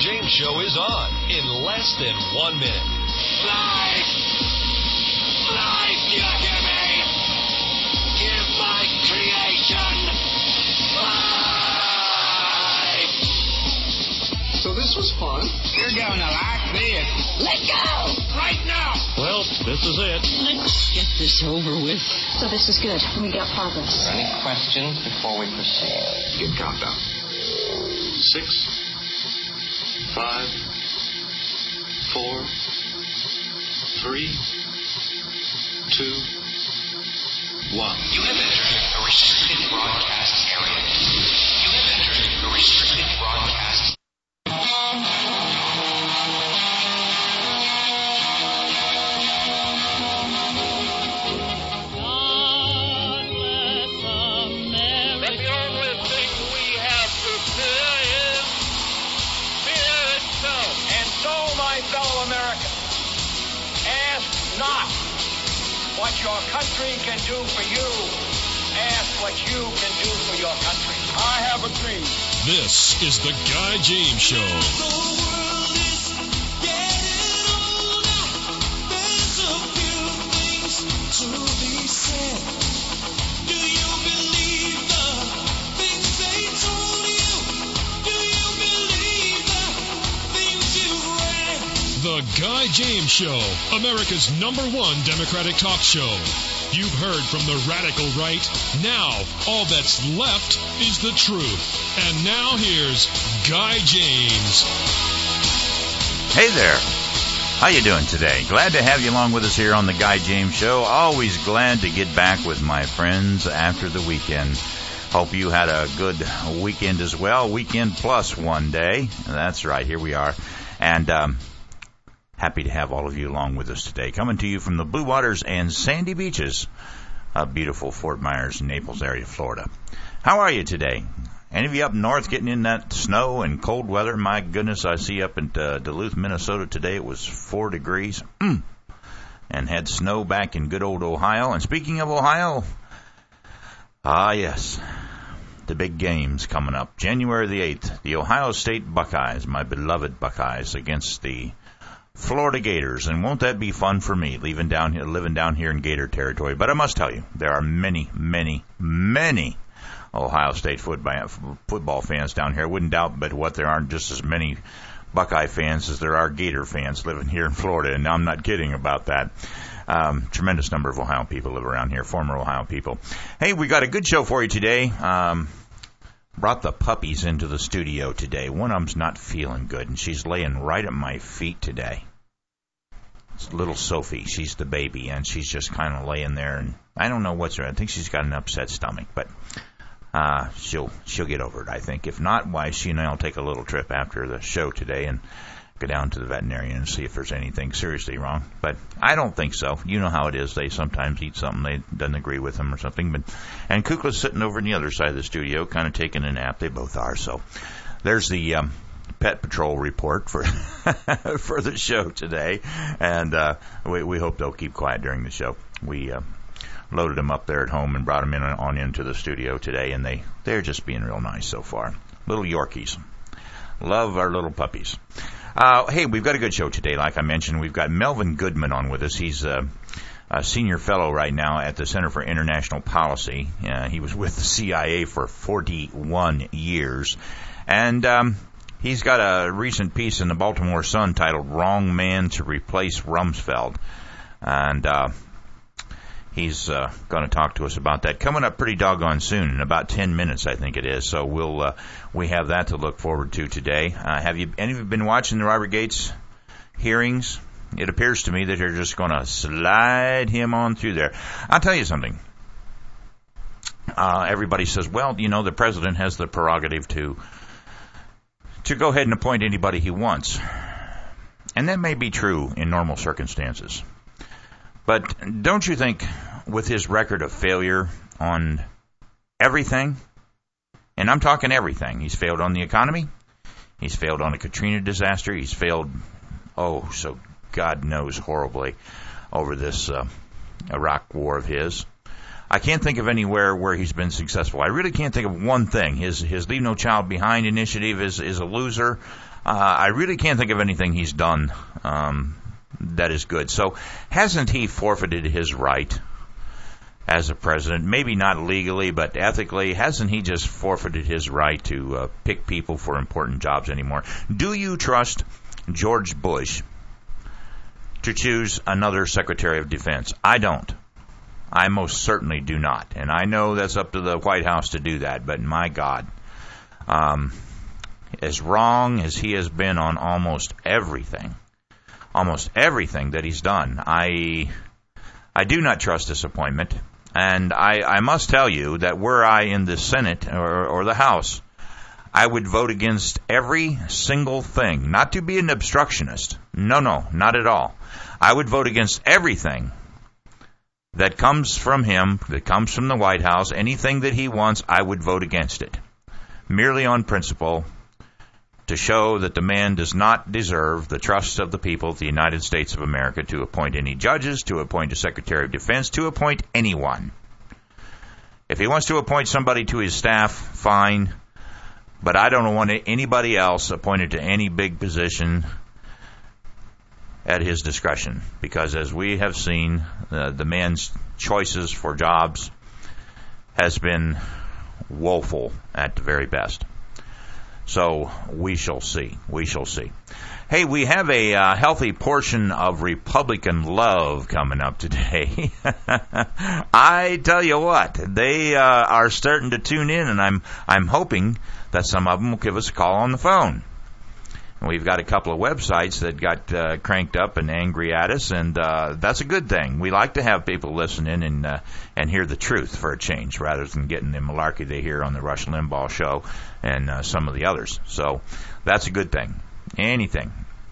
James Show is on in less than 1 minute. Life! Life, you hear me? Give my creation life! So this was fun. You're going to like this. Let go! Right now! Well, this is it. Let's get this over with. So this is good. We got progress. Any questions before we proceed? Good countdown. 6, 5, 4, 3, 2, 1. You have entered a restricted broadcast area. You have entered a restricted broadcast. What your country can do for you. Ask what you can do for your country. I have a dream. This is the Guy James Show. The world is getting older. There's a few things to be said. Do you believe the things they told you? Do you believe the things you've read? The Guy James Show, America's #1 Democratic talk show. You've heard from the radical right. Now, all that's left is the truth. And now here's Guy James. Hey there. How you doing today? Glad to have you along with us here on the Guy James Show. Always glad to get back with my friends after the weekend. Hope you had a good weekend as well. Weekend plus one day. That's right. Here we are. And, happy to have all of you along with us today. Coming to you from the Blue Waters and Sandy Beaches of beautiful Fort Myers, Naples area, Florida. How are you today? Any of you up north getting in that snow and cold weather? My goodness, I see up in Duluth, Minnesota today it was 4 degrees and had snow back in good old Ohio. And speaking of Ohio, yes, the big game's coming up. January the 8th, the Ohio State Buckeyes, my beloved Buckeyes, against the Florida Gators, and won't that be fun for me living down here in Gator territory? But I must tell you, there are many, many, many Ohio State football fans down here. I wouldn't doubt, but what there aren't just as many Buckeye fans as there are Gator fans living here in Florida, and I'm not kidding about that. Tremendous number of Ohio people live around here, former Ohio people. Hey, we got a good show for you today. Brought the puppies into the studio today. One of them's not feeling good, and she's laying right at my feet today. It's little Sophie. She's the baby, and she's just kind of laying there, and I don't know what's wrong. I think she's got an upset stomach, but she'll get over it, I think. If not, why, she and I will take a little trip after the show today and go down to the veterinarian and see if there's anything seriously wrong. But I don't think so. You know how it is. They sometimes eat something they doesn't agree with them or something. And Kukla's sitting over on the other side of the studio, kind of taking a nap. They both are. So there's the Pet Patrol report for for the show today. And we hope they'll keep quiet during the show. We loaded them up there at home and brought them on into the studio today, and they're just being real nice so far. Little Yorkies. Love our little puppies. Hey, we've got a good show today. Like I mentioned, we've got Melvin Goodman on with us. He's a senior fellow right now at the Center for International Policy. He was with the CIA for 41 years. And he's got a recent piece in the Baltimore Sun titled "Wrong Man to Replace Rumsfeld." And he's going to talk to us about that. Coming up pretty doggone soon, in about 10 minutes, I think it is. So we have that to look forward to today. Have you any of you been watching the Robert Gates hearings? It appears to me that they're just going to slide him on through there. I'll tell you something. Everybody says, well, you know, the president has the prerogative to go ahead and appoint anybody he wants. And that may be true in normal circumstances. But don't you think with his record of failure on everything, and I'm talking everything, he's failed on the economy, he's failed on a Katrina disaster, he's failed, so God knows horribly over this Iraq war of his. I can't think of anywhere where he's been successful. I really can't think of one thing. His Leave No Child Behind initiative is a loser. I really can't think of anything he's done that is good. So hasn't he forfeited his right as a president? Maybe not legally, but ethically. Hasn't he just forfeited his right to pick people for important jobs anymore? Do you trust George Bush to choose another Secretary of Defense? I don't. I most certainly do not. And I know that's up to the White House to do that, but my God, as wrong as he has been on almost everything that he's done, I do not trust this appointment. And I must tell you that were I in the Senate or the House, I would vote against every single thing. Not to be an obstructionist. No, not at all. I would vote against everything that comes from him, that comes from the White House. Anything that he wants, I would vote against it. Merely on principle, to show that the man does not deserve the trust of the people of the United States of America to appoint any judges, to appoint a Secretary of Defense, to appoint anyone. If he wants to appoint somebody to his staff, fine, but I don't want anybody else appointed to any big position at his discretion, because as we have seen, the man's choices for jobs has been woeful at the very best. So we shall see. Hey, we have a healthy portion of Republican love coming up today. I tell you what, they are starting to tune in, and I'm hoping that some of them will give us a call on the phone. And we've got a couple of websites that got cranked up and angry at us, and that's a good thing. We like to have people listen in and hear the truth for a change, rather than getting the malarkey they hear on the Rush Limbaugh show and some of the others. So that's a good thing. Anything.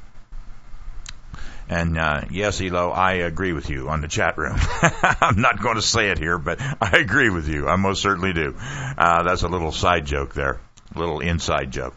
And yes, Elo, I agree with you on the chat room. I'm not going to say it here, but I agree with you. I most certainly do. That's a little side joke there, a little inside joke.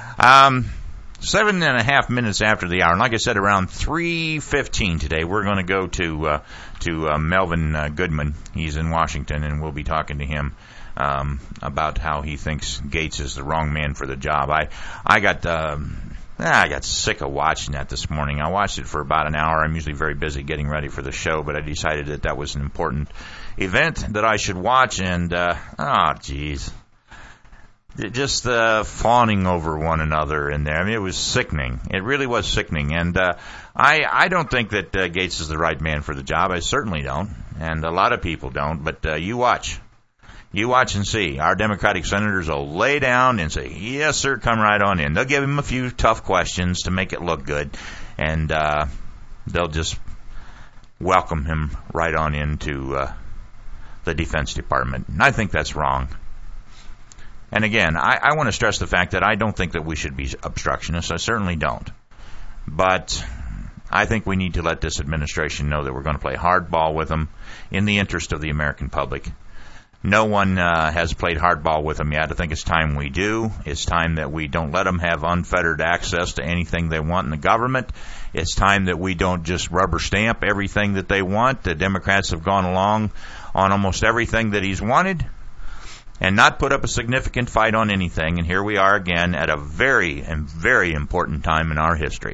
7.5 minutes after the hour, and like I said, around 3:15 today, we're going to go to Melvin Goodman. He's in Washington, and we'll be talking to him about how he thinks Gates is the wrong man for the job. I got sick of watching that this morning. I watched it for about an hour. I'm usually very busy getting ready for the show, but I decided that was an important event that I should watch, and geez. Just fawning over one another in there. I mean, it was sickening. It really was sickening. And I don't think that Gates is the right man for the job. I certainly don't. And a lot of people don't. But you watch. You watch and see. Our Democratic senators will lay down and say, yes, sir, come right on in. They'll give him a few tough questions to make it look good. And they'll just welcome him right on into the Defense Department. And I think that's wrong. And again, I want to stress the fact that I don't think that we should be obstructionists. I certainly don't. But I think we need to let this administration know that we're going to play hardball with them in the interest of the American public. No one has played hardball with them yet. I think it's time we do. It's time that we don't let them have unfettered access to anything they want in the government. It's time that we don't just rubber stamp everything that they want. The Democrats have gone along on almost everything that he's wanted and not put up a significant fight on anything. And here we are again at a very and very important time in our history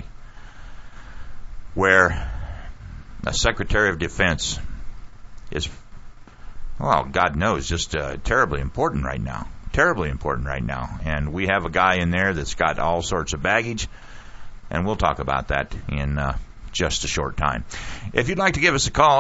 where a Secretary of Defense is, well, God knows, just terribly important right now. Terribly important right now. And we have a guy in there that's got all sorts of baggage, and we'll talk about that in just a short time. If you'd like to give us a call,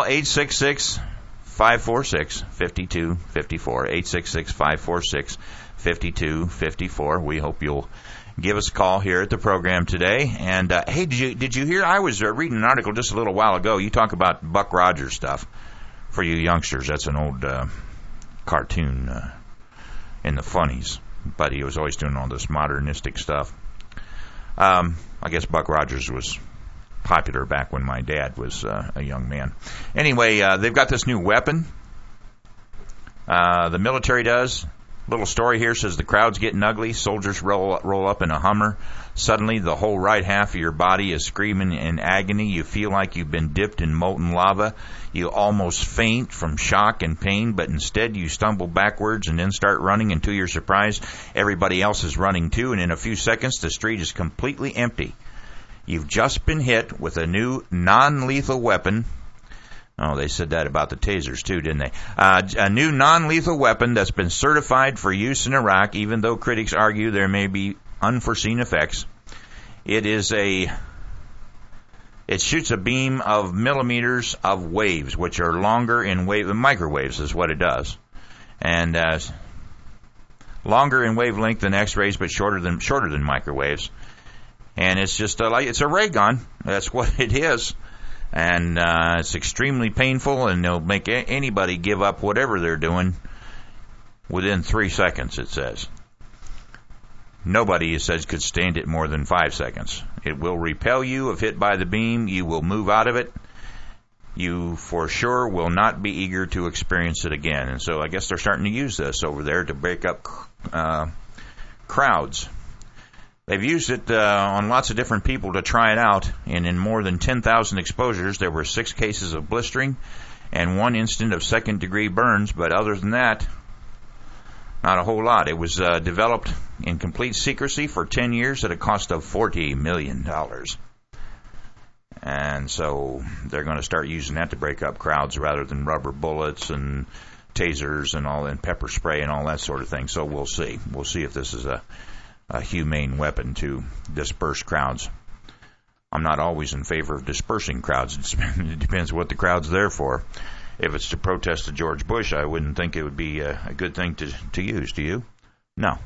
866-546-5254, 866-546-5254. We hope you'll give us a call here at the program today. And, hey, did you hear? I was reading an article just a little while ago. You talk about Buck Rogers stuff. For you youngsters, that's an old cartoon in the funnies. But he was always doing all this modernistic stuff. I guess Buck Rogers was popular back when my dad was a young man. Anyway, they've got this new weapon. The military does. Little story here says the crowd's getting ugly. Soldiers roll up in a Hummer. Suddenly, the whole right half of your body is screaming in agony. You feel like you've been dipped in molten lava. You almost faint from shock and pain, but instead you stumble backwards and then start running, and to your surprise, everybody else is running too, and in a few seconds, the street is completely empty. You've just been hit with a new non-lethal weapon. Oh, they said that about the tasers, too, didn't they? A new non-lethal weapon that's been certified for use in Iraq, even though critics argue there may be unforeseen effects. It shoots a beam of millimeters of waves, which are longer in microwaves is what it does. And longer in wavelength than X-rays, but shorter than microwaves. And it's just it's a ray gun. That's what it is. And it's extremely painful, and they'll make anybody give up whatever they're doing within 3 seconds, it says. Nobody, it says, could stand it more than 5 seconds. It will repel you if hit by the beam. You will move out of it. You, for sure, will not be eager to experience it again. And so I guess they're starting to use this over there to break up crowds. They've used it on lots of different people to try it out, and in more than 10,000 exposures, there were 6 cases of blistering and 1 incident of second-degree burns, but other than that, not a whole lot. It was developed in complete secrecy for 10 years at a cost of $40 million. And so they're going to start using that to break up crowds rather than rubber bullets and tasers and all, and pepper spray and all that sort of thing. So we'll see. We'll see if this is a humane weapon to disperse crowds. I'm not always in favor of dispersing crowds. It depends what the crowd's there for. If it's to protest to George Bush, I wouldn't think it would be a good thing to use. Do you? No.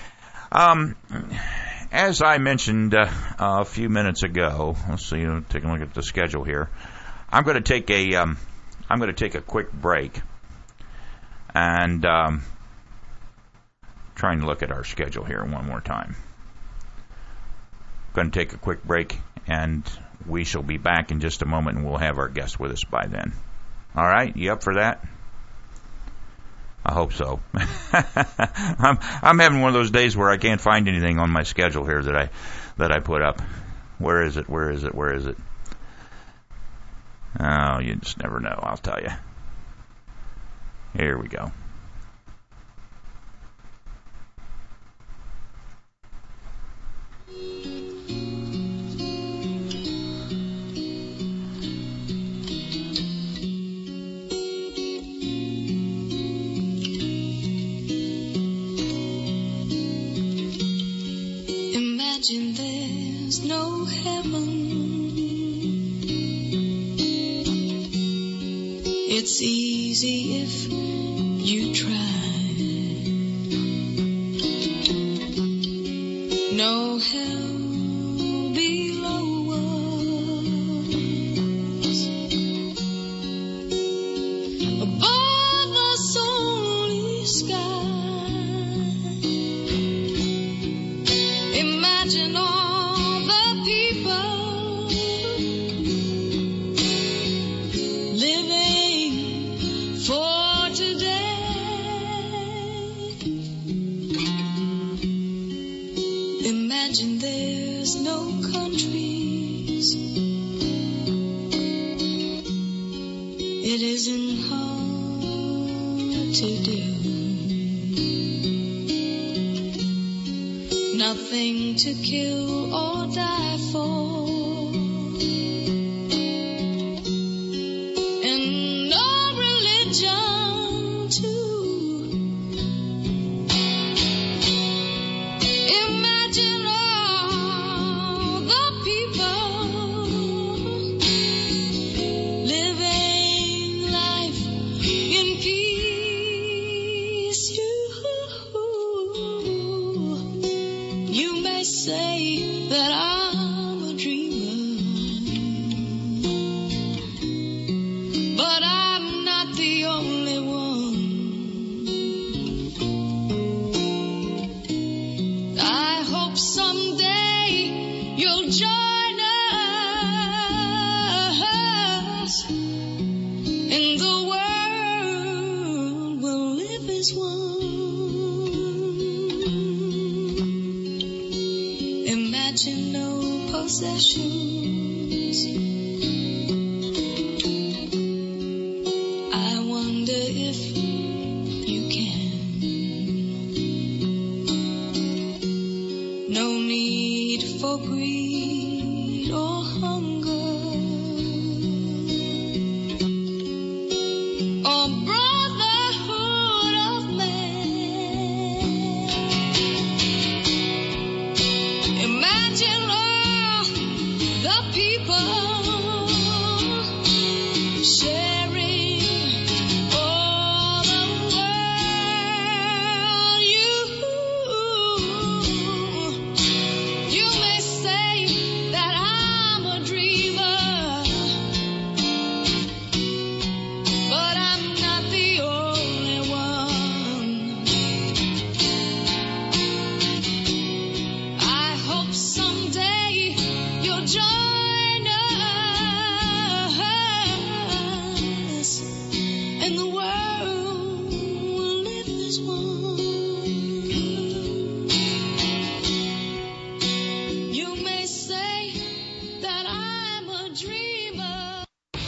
As I mentioned a few minutes ago, let's see. Take a look at the schedule here. I'm going to take a quick break, and trying to look at our schedule here one more time. Going to take a quick break, and we shall be back in just a moment, and we'll have our guest with us by then. All right, you up for that? I hope so. I'm having one of those days where I can't find anything on my schedule here that I put up. Where is it? Oh, you just never know, I'll tell you. Here we go. Imagine there's no heaven. It's easy if you try. No hell below us. Above us only sky. Imagine all the people living for today. Imagine there's no countries. It isn't hard to do. Nothing to kill or die for, and no religion too. Imagine all the people living life in peace. You may say that I'm a dreamer, but I'm not the only one. I hope someday you'll join us, and the world will live as one. Imagine no possessions. I wonder if you can. No need for greed or hunger or brotherhood of man. Imagine all the people sharing all the world. You may say that I'm a dreamer, but I'm not the only one. I hope someday you'll join us, and the world will live as one. You may say that I'm a dreamer.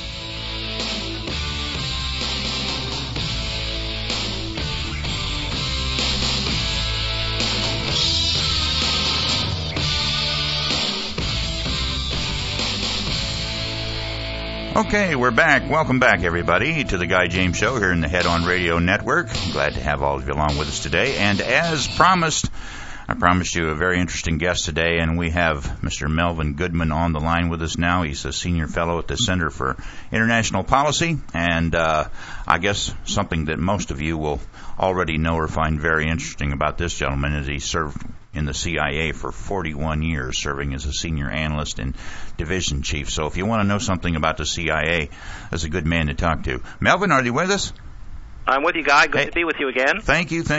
Okay, we're back. Welcome back, everybody, to the Guy James Show here in the Head On Radio Network. Glad to have all of you along with us today. And as promised, I promised you a very interesting guest today, and we have Mr. Melvin Goodman on the line with us now. He's a senior fellow at the Center for International Policy, and I guess something that most of you will already know or find very interesting about this gentleman is he served in the CIA for 41 years, serving as a senior analyst and division chief. So if you want to know something about the CIA, that's a good man to talk to. Melvin, are you with us? I'm with you, Guy. Good to be with you again. Thank you.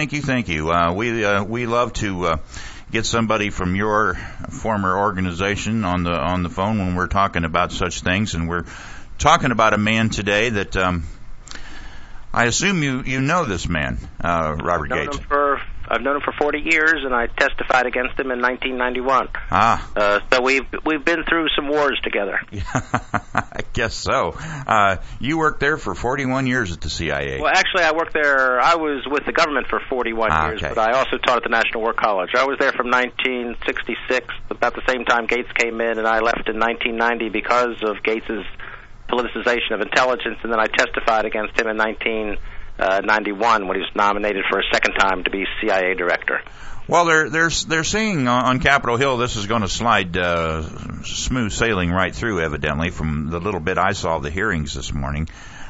We love to get somebody from your former organization on the phone when we're talking about such things, and we're talking about a man today that I assume you know this man, Robert Gates. I've known him for 40 years, and I testified against him in 1991. So we've been through some wars together. Yeah, I guess so. You worked there for 41 years at the CIA. Well, actually, I worked there. I was with the government for 41 years, but I also taught at the National War College. I was there from 1966, about the same time Gates came in, and I left in 1990 because of Gates's politicization of intelligence, and then I testified against him in 1991 when he was nominated for a second time to be CIA director. Well, they're saying on Capitol Hill this is going to slide smooth sailing right through, evidently, from the little bit I saw of the hearings this morning.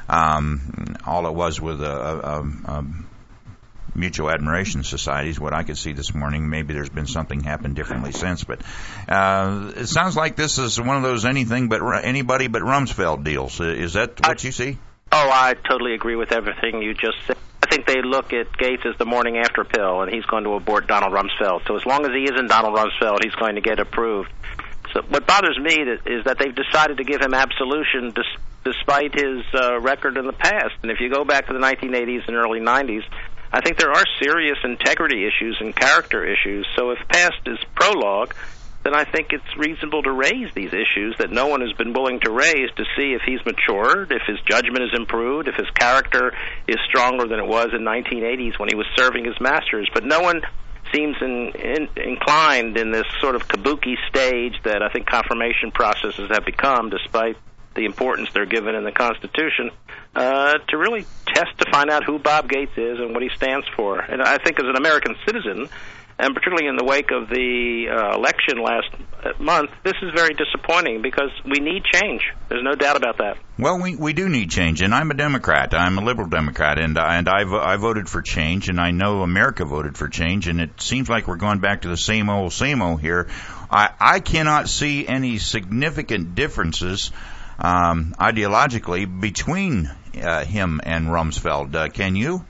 All it was with a Mutual Admiration Society is what I could see this morning. Maybe there's been something happen differently since, but it sounds like this is one of those anybody but Rumsfeld deals. Is that what you see? Oh, I totally agree with everything you just said. I think they look at Gates as the morning after pill, and he's going to abort Donald Rumsfeld. So as long as he isn't Donald Rumsfeld, he's going to get approved. So what bothers me is that they've decided to give him absolution despite his record in the past. And if you go back to the 1980s and early 90s, I think there are serious integrity issues and character issues. So if past is prologue, then I think it's reasonable to raise these issues that no one has been willing to raise to see if he's matured, if his judgment is improved, if his character is stronger than it was in 1980s when he was serving his masters. But no one seems inclined in this sort of kabuki stage that I think confirmation processes have become, despite the importance they're given in the Constitution, to really test to find out who Bob Gates is and what he stands for. And I think as an American citizen, and particularly in the wake of the election last month, this is very disappointing because we need change. There's no doubt about that. Well, we do need change, and I'm a Democrat. I'm a liberal Democrat, and I voted for change, and I know America voted for change, and it seems like we're going back to the same old here. I cannot see any significant differences ideologically between him and Rumsfeld. Can you?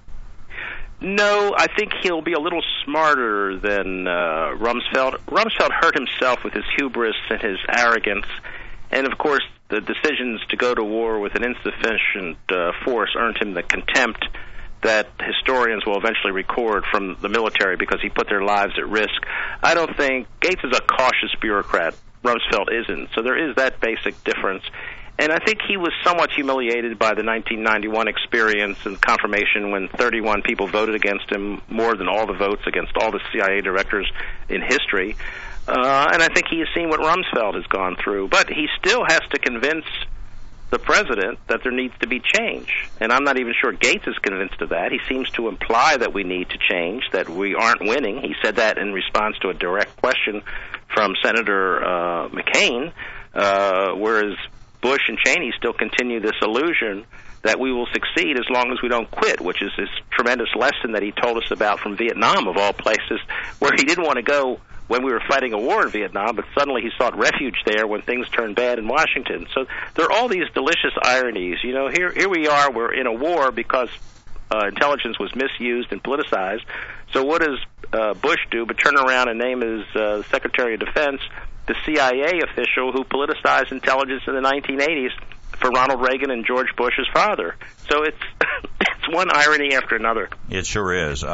No, I think he'll be a little smarter than Rumsfeld. Rumsfeld hurt himself with his hubris and his arrogance, and of course the decisions to go to war with an insufficient force earned him the contempt that historians will eventually record from the military because he put their lives at risk. I don't think Gates is a cautious bureaucrat. Rumsfeld isn't. So there is that basic difference. And I think he was somewhat humiliated by the 1991 experience and confirmation when 31 people voted against him, more than all the votes against all the CIA directors in history. And I think he has seen what Rumsfeld has gone through. But he still has to convince the president that there needs to be change. And I'm not even sure Gates is convinced of that. He seems to imply that we need to change, that we aren't winning. He said that in response to a direct question from Senator McCain, whereas Bush and Cheney still continue this illusion that we will succeed as long as we don't quit, which is this tremendous lesson that he told us about from Vietnam, of all places, where he didn't want to go when we were fighting a war in Vietnam, but suddenly he sought refuge there when things turned bad in Washington. So there are all these delicious ironies. You know, here we are, we're in a war because intelligence was misused and politicized. So what does Bush do but turn around and name his Secretary of Defense the CIA official who politicized intelligence in the 1980s for Ronald Reagan and George Bush's father? So it's one irony after another. It sure is.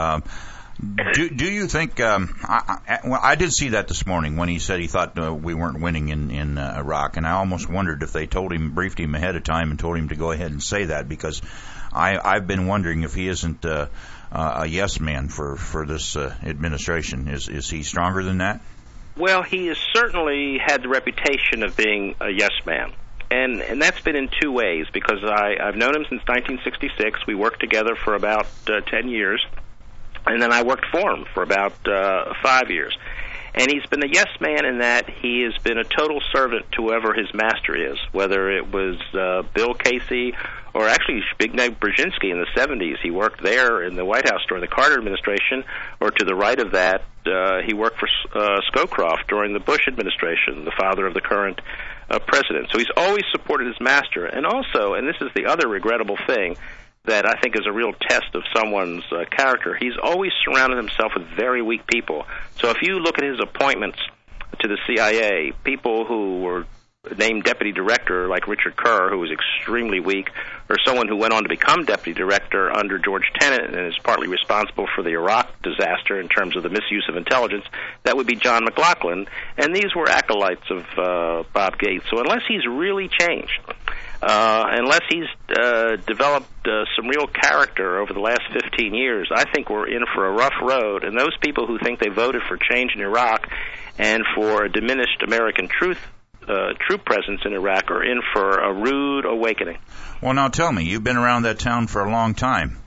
Do you think? I did see that this morning when he said he thought we weren't winning in Iraq, and I almost wondered if they briefed him ahead of time and told him to go ahead and say that, because I've been wondering if he isn't a yes man for this administration. Is he stronger than that? Well, he has certainly had the reputation of being a yes man. And that's been in two ways, because I've known him since 1966. We worked together for about 10 years, and then I worked for him for about 5 years. And he's been a yes man in that he has been a total servant to whoever his master is, whether it was Bill Casey or actually Zbigniew Brzezinski in the 70s. He worked there in the White House during the Carter administration, or to the right of that, he worked for Scowcroft during the Bush administration, the father of the current president. So he's always supported his master. And also, and this is the other regrettable thing that I think is a real test of someone's character, he's always surrounded himself with very weak people. So if you look at his appointments to the CIA, people who were named deputy director, like Richard Kerr, who was extremely weak, or someone who went on to become deputy director under George Tenet and is partly responsible for the Iraq disaster in terms of the misuse of intelligence, that would be John McLaughlin. And these were acolytes of Bob Gates. So unless he's really changed, unless he's developed some real character over the last 15 years, I think we're in for a rough road. And those people who think they voted for change in Iraq and for a diminished American troop presence in Iraq are in for a rude awakening. Well, now tell me, you've been around that town for a long time.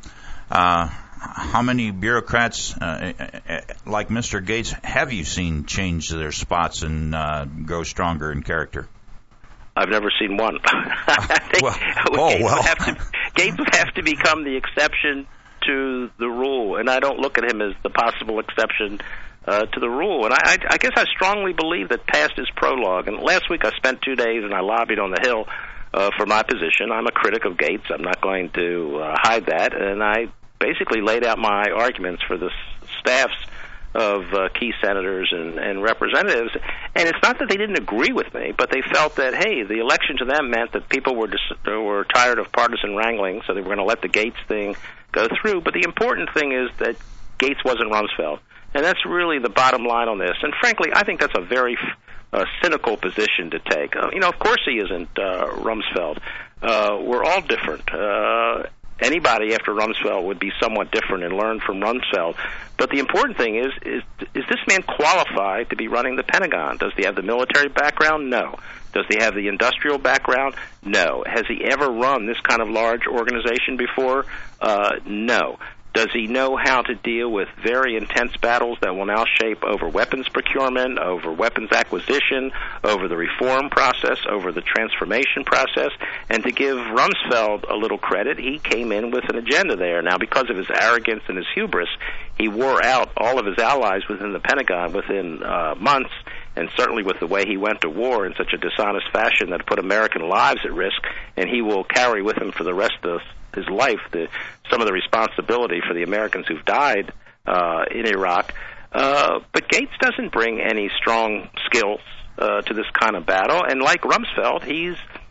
How many bureaucrats like Mr. Gates have you seen change their spots and grow stronger in character? I've never seen one. I think Gates would have to become the exception to the rule, and I don't look at him as the possible exception to the rule. And I guess I strongly believe that past is prologue. And last week I spent 2 days and I lobbied on the Hill for my position. I'm a critic of Gates. I'm not going to hide that. And I basically laid out my arguments for the staffs of key senators and representatives. And it's not that they didn't agree with me, but they felt that, hey, the election to them meant that people were tired of partisan wrangling, so they were going to let the Gates thing go through. But the important thing is that Gates wasn't Rumsfeld. And that's really the bottom line on this. And frankly, I think that's a very cynical position to take. Of course he isn't Rumsfeld. We're all different. Anybody after Rumsfeld would be somewhat different and learn from Rumsfeld. But the important thing is this man qualified to be running the Pentagon? Does he have the military background? No. Does he have the industrial background? No. Has he ever run this kind of large organization before? No. Does he know how to deal with very intense battles that will now shape over weapons procurement, over weapons acquisition, over the reform process, over the transformation process? And to give Rumsfeld a little credit, he came in with an agenda there. Now, because of his arrogance and his hubris, he wore out all of his allies within the Pentagon within months, and certainly with the way he went to war in such a dishonest fashion that put American lives at risk, and he will carry with him for the rest of his life some of the responsibility for the Americans who've died in Iraq. But Gates doesn't bring any strong skills to this kind of battle, and like Rumsfeld, he's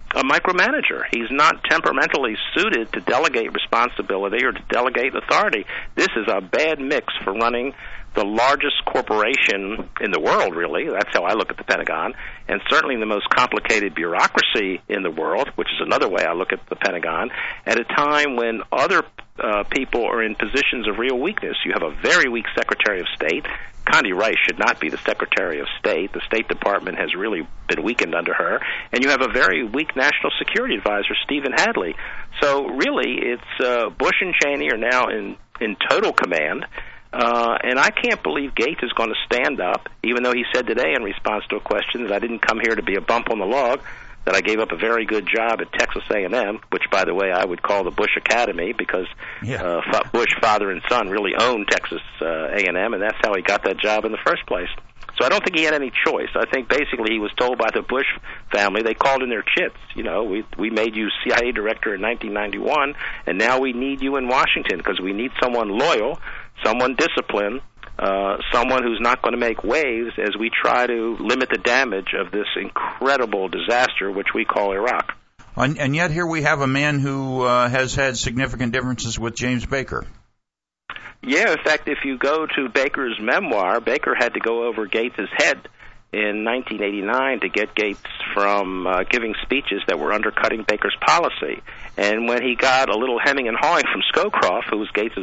a micromanager. He's not temperamentally suited to delegate responsibility or to delegate authority. This is a bad mix for running the largest corporation in the world, really. That's how I look at the Pentagon, and certainly the most complicated bureaucracy in the world, which is another way I look at the Pentagon, at a time when other people are in positions of real weakness. You have a very weak Secretary of State. Condi Rice should not be the Secretary of State. The State Department has really been weakened under her. And you have a very weak National Security Advisor, Stephen Hadley. So really, it's Bush and Cheney are now in total command. And I can't believe Gates is going to stand up, even though he said today in response to a question that I didn't come here to be a bump on the log, that I gave up a very good job at Texas A&M, which, by the way, I would call the Bush Academy because Bush, father and son, really owned Texas A&M, and that's how he got that job in the first place. So I don't think he had any choice. I think basically he was told by the Bush family, they called in their chits. You know, we made you CIA director in 1991, and now we need you in Washington because we need someone loyal, someone disciplined, someone who's not going to make waves as we try to limit the damage of this incredible disaster which we call Iraq. And yet here we have a man who has had significant differences with James Baker. Yeah, in fact, if you go to Baker's memoir, Baker had to go over Gates' head in 1989 to get Gates from giving speeches that were undercutting Baker's policy. And when he got a little hemming and hawing from Scowcroft, who was Gates'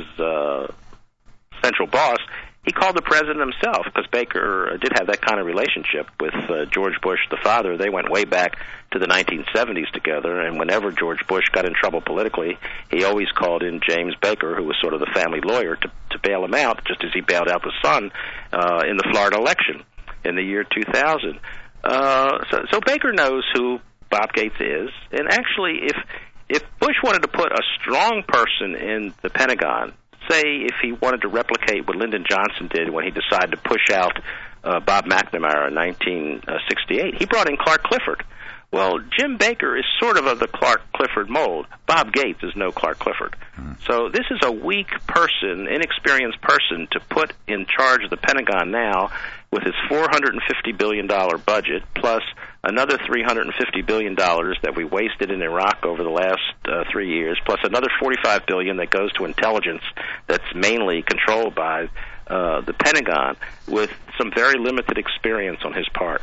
central boss, he called the president himself because Baker did have that kind of relationship with George Bush, the father. They went way back to the 1970s together, and whenever George Bush got in trouble politically, he always called in James Baker, who was sort of the family lawyer, to bail him out, just as he bailed out the son in the Florida election in the year 2000. So Baker knows who Bob Gates is, and actually if Bush wanted to put a strong person in the Pentagon, say if he wanted to replicate what Lyndon Johnson did when he decided to push out Bob McNamara in 1968, he brought in Clark Clifford. Well, Jim Baker is sort of the Clark Clifford mold. Bob Gates is no Clark Clifford. So this is a weak person, inexperienced person to put in charge of the Pentagon now with his $450 billion budget plus another $350 billion that we wasted in Iraq over the last 3 years, plus another $45 billion that goes to intelligence that's mainly controlled by the Pentagon, with some very limited experience on his part.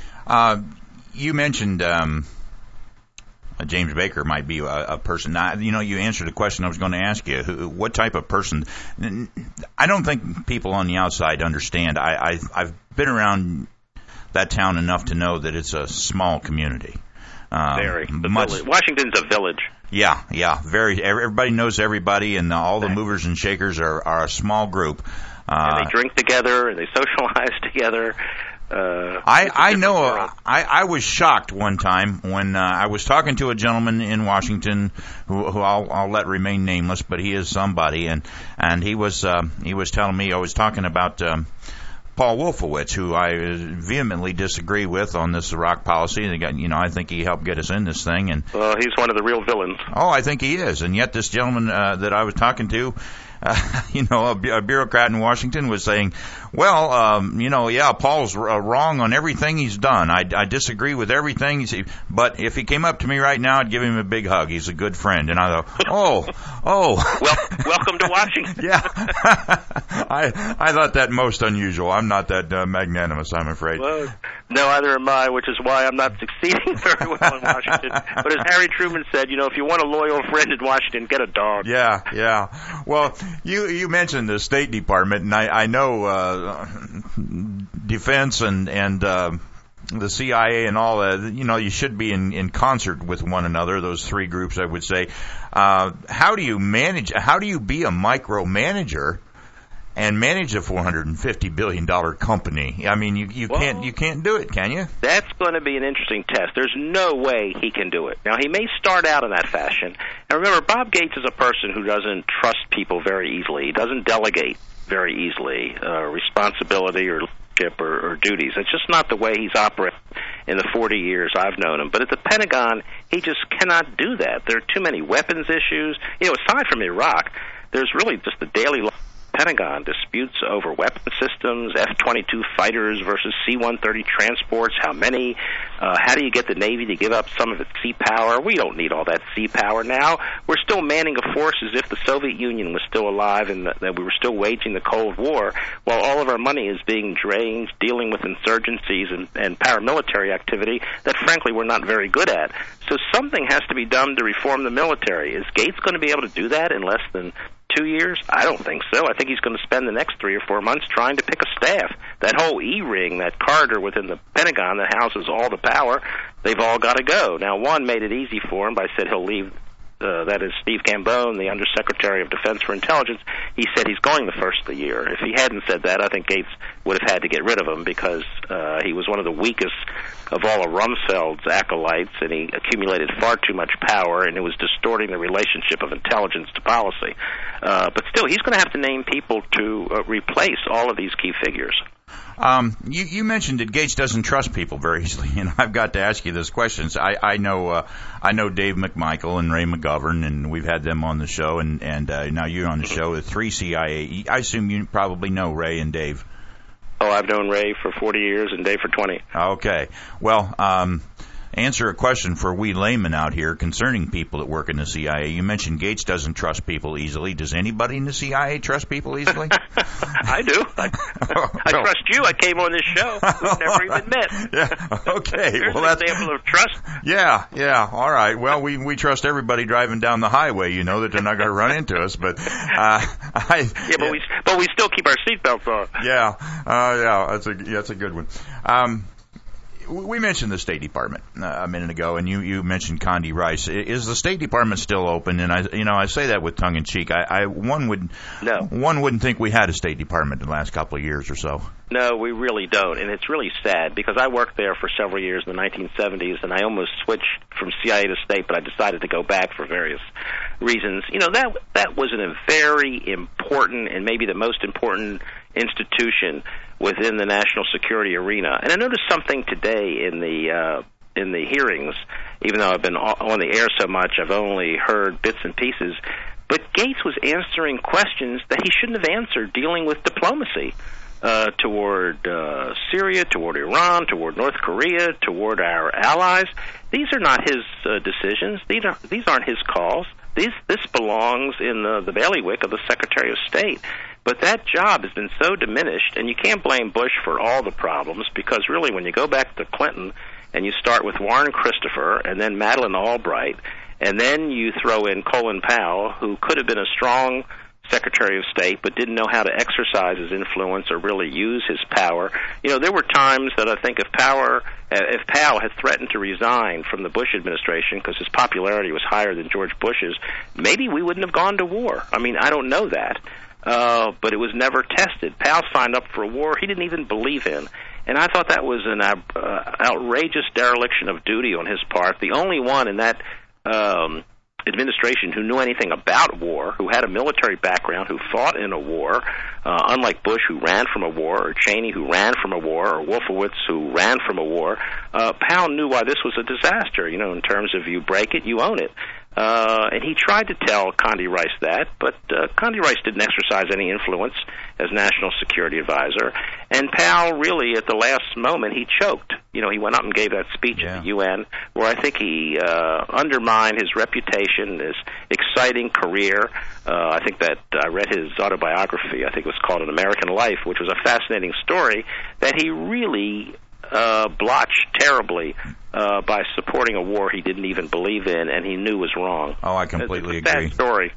You mentioned James Baker might be a person. Now, you answered a question I was going to ask you. What type of person? I don't think people on the outside understand. I've been around that town enough to know that it's a small community. Very. Washington's a village. Yeah. Very. Everybody knows everybody, and all the movers and shakers are a small group. And they drink together, and they socialize together. I know. I was shocked one time when I was talking to a gentleman in Washington who I'll let remain nameless, but he is somebody, and he was telling me, I was talking about Paul Wolfowitz, who I vehemently disagree with on this Iraq policy. I think he helped get us in this thing, and he's one of the real villains. Oh, I think he is, and yet this gentleman that I was talking to. A bureaucrat in Washington was saying, well, Paul's wrong on everything he's done. I disagree with everything. But if he came up to me right now, I'd give him a big hug. He's a good friend. And I thought, Well, welcome to Washington. Yeah. I thought that most unusual. I'm not that magnanimous, I'm afraid. Well, no, either am I, which is why I'm not succeeding very well in Washington. But as Harry Truman said, if you want a loyal friend in Washington, get a dog. Yeah. Well, you mentioned the State Department, and I know defense and the CIA and all that. You should be in concert with one another. Those three groups, I would say. How do you be a micromanager and manage a $450 billion company? I mean, you can't do it, can you? That's going to be an interesting test. There's no way he can do it. Now, he may start out in that fashion. And remember, Bob Gates is a person who doesn't trust people very easily. He doesn't delegate very easily responsibility or leadership or duties. It's just not the way he's operated in the 40 years I've known him. But at the Pentagon, he just cannot do that. There are too many weapons issues. Aside from Iraq, there's really just the daily Pentagon disputes over weapon systems, F-22 fighters versus C-130 transports, how many, How do you get the Navy to give up some of its sea power? We don't need all that sea power now. We're still manning a force as if the Soviet Union was still alive and that we were still waging the Cold War, while all of our money is being drained dealing with insurgencies and paramilitary activity that, frankly, we're not very good at. So something has to be done to reform the military. Is Gates going to be able to do that in less than 2 years? I don't think so. I think he's going to spend the next 3 or 4 months trying to pick a staff. That whole E-ring, that corridor within the Pentagon that houses all the power, they've all got to go. Now, one made it easy for him by said he'll leave. That is Steve Cambone, the Undersecretary of Defense for Intelligence. He said he's going the first of the year. If he hadn't said that, I think Gates would have had to get rid of him because he was one of the weakest of all of Rumsfeld's acolytes, and he accumulated far too much power, and it was distorting the relationship of intelligence to policy. But still, he's going to have to name people to replace all of these key figures. You mentioned that Gates doesn't trust people very easily, and I've got to ask you those questions. I know Dave McMichael and Ray McGovern, and we've had them on the show, and now you're on the show with 3 CIA. I assume you probably know Ray and Dave. Oh, I've known Ray for 40 years and Dave for 20. Okay. Well, answer a question for we laymen out here concerning people that work in the CIA. You mentioned Gates doesn't trust people easily. Does anybody in the CIA trust people easily? I do. I trust you. I came on this show. We've never even met. Yeah. Okay. There's well, an example of trust. Yeah. All right. Well, we trust everybody driving down the highway. You know that they're not going to run into us. But but we still keep our seatbelts on. Yeah. That's a good one. We mentioned the State Department a minute ago, and you mentioned Condi Rice. Is the State Department still open? And I say that with tongue in cheek. One wouldn't think we had a State Department in the last couple of years or so. No, we really don't, and it's really sad because I worked there for several years in the 1970s, and I almost switched from CIA to State, but I decided to go back for various reasons. You know, that was a very important and maybe the most important institution within the national security arena. And I noticed something today in the hearings, even though I've been on the air so much, I've only heard bits and pieces. But Gates was answering questions that he shouldn't have answered, dealing with diplomacy toward Syria, toward Iran, toward North Korea, toward our allies. These are not his decisions. These aren't his calls. This belongs in the bailiwick of the Secretary of State. But that job has been so diminished, and you can't blame Bush for all the problems, because really when you go back to Clinton and you start with Warren Christopher and then Madeleine Albright, and then you throw in Colin Powell, who could have been a strong Secretary of State but didn't know how to exercise his influence or really use his power. You know, there were times that I think if Powell had threatened to resign from the Bush administration because his popularity was higher than George Bush's, maybe we wouldn't have gone to war. I mean, I don't know that. But it was never tested. Powell signed up for a war he didn't even believe in. And I thought that was an outrageous dereliction of duty on his part. The only one in that administration who knew anything about war, who had a military background, who fought in a war, unlike Bush, who ran from a war, or Cheney, who ran from a war, or Wolfowitz, who ran from a war. Powell knew why this was a disaster, you know, in terms of you break it, you own it. And he tried to tell Condi Rice that, but Condi Rice didn't exercise any influence as National Security Advisor. And Powell really, at the last moment, he choked. You know, he went up and gave that speech at the UN, where I think he undermined his reputation, his exciting career. I think that I read his autobiography. I think it was called An American Life, which was a fascinating story that he really blotched terribly by supporting a war he didn't even believe in and he knew was wrong. Oh, I completely agree. It's a sad story.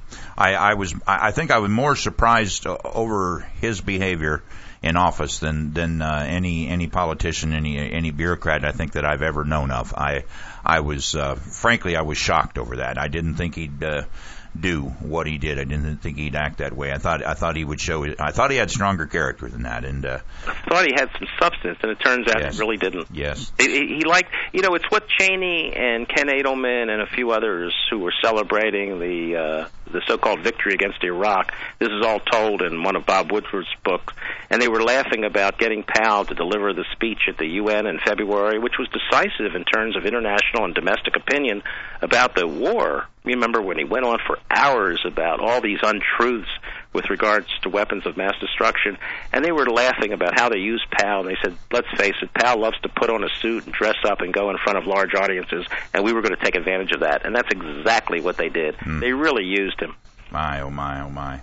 I think I was more surprised over his behavior in office than any politician, any bureaucrat I think that I've ever known of. I was frankly I was shocked over that. I didn't think he'd do what he did. I didn't think he'd act that way. I thought he would show it. I thought he had stronger character than that. And I thought he had some substance, and it turns out he really didn't. Yes. He liked, you know, it's what Cheney and Ken Edelman and a few others who were celebrating the so-called victory against Iraq. This is all told in one of Bob Woodward's books, and they were laughing about getting Powell to deliver the speech at the UN in February, which was decisive in terms of international and domestic opinion about the war. Remember when he went on for hours about all these untruths with regards to weapons of mass destruction, and they were laughing about how they used PAL, and they said, let's face it, PAL loves to put on a suit and dress up and go in front of large audiences, and we were going to take advantage of that. And that's exactly what they did. They really used him. My, oh, my, oh, my.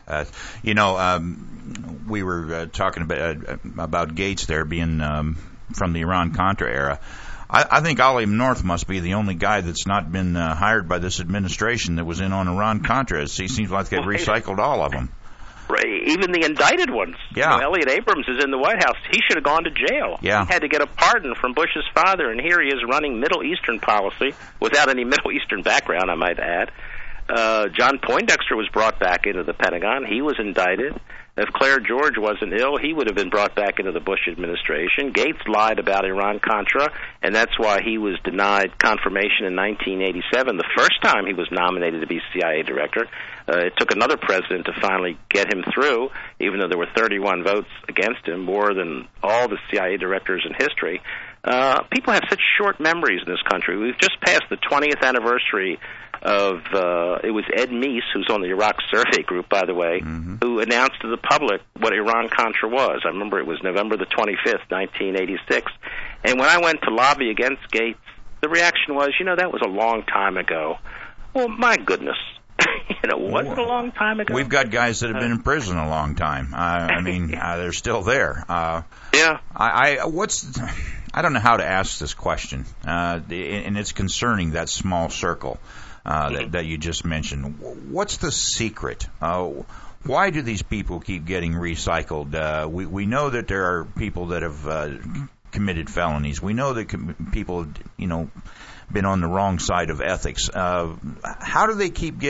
We were talking about Gates there being from the Iran-Contra era. I think Ollie North must be the only guy that's not been hired by this administration that was in on Iran-Contra. It seems like they've recycled all of them. Right. Even the indicted ones. Yeah. Elliot Abrams is in the White House. He should have gone to jail. Yeah. He had to get a pardon from Bush's father, and here he is running Middle Eastern policy without any Middle Eastern background, I might add. John Poindexter was brought back into the Pentagon. He was indicted. If Claire George wasn't ill, he would have been brought back into the Bush administration. Gates lied about Iran-Contra, and that's why he was denied confirmation in 1987, the first time he was nominated to be CIA director. It took another president to finally get him through, even though there were 31 votes against him, more than all the CIA directors in history. People have such short memories in this country. We've just passed the 20th anniversary of, it was Ed Meese, who's on the Iraq Survey Group, by the way, who announced to the public what Iran-Contra was. I remember it was November the 25th, 1986. And when I went to lobby against Gates, the reaction was, that was a long time ago. Well, my goodness. Was it a long time ago? We've got guys that have been in prison a long time. They're still there. Yeah. I don't know how to ask this question, and it's concerning that small circle that you just mentioned. What's the secret? Why do these people keep getting recycled? We know that there are people that have committed felonies. We know that people, been on the wrong side of ethics. How do they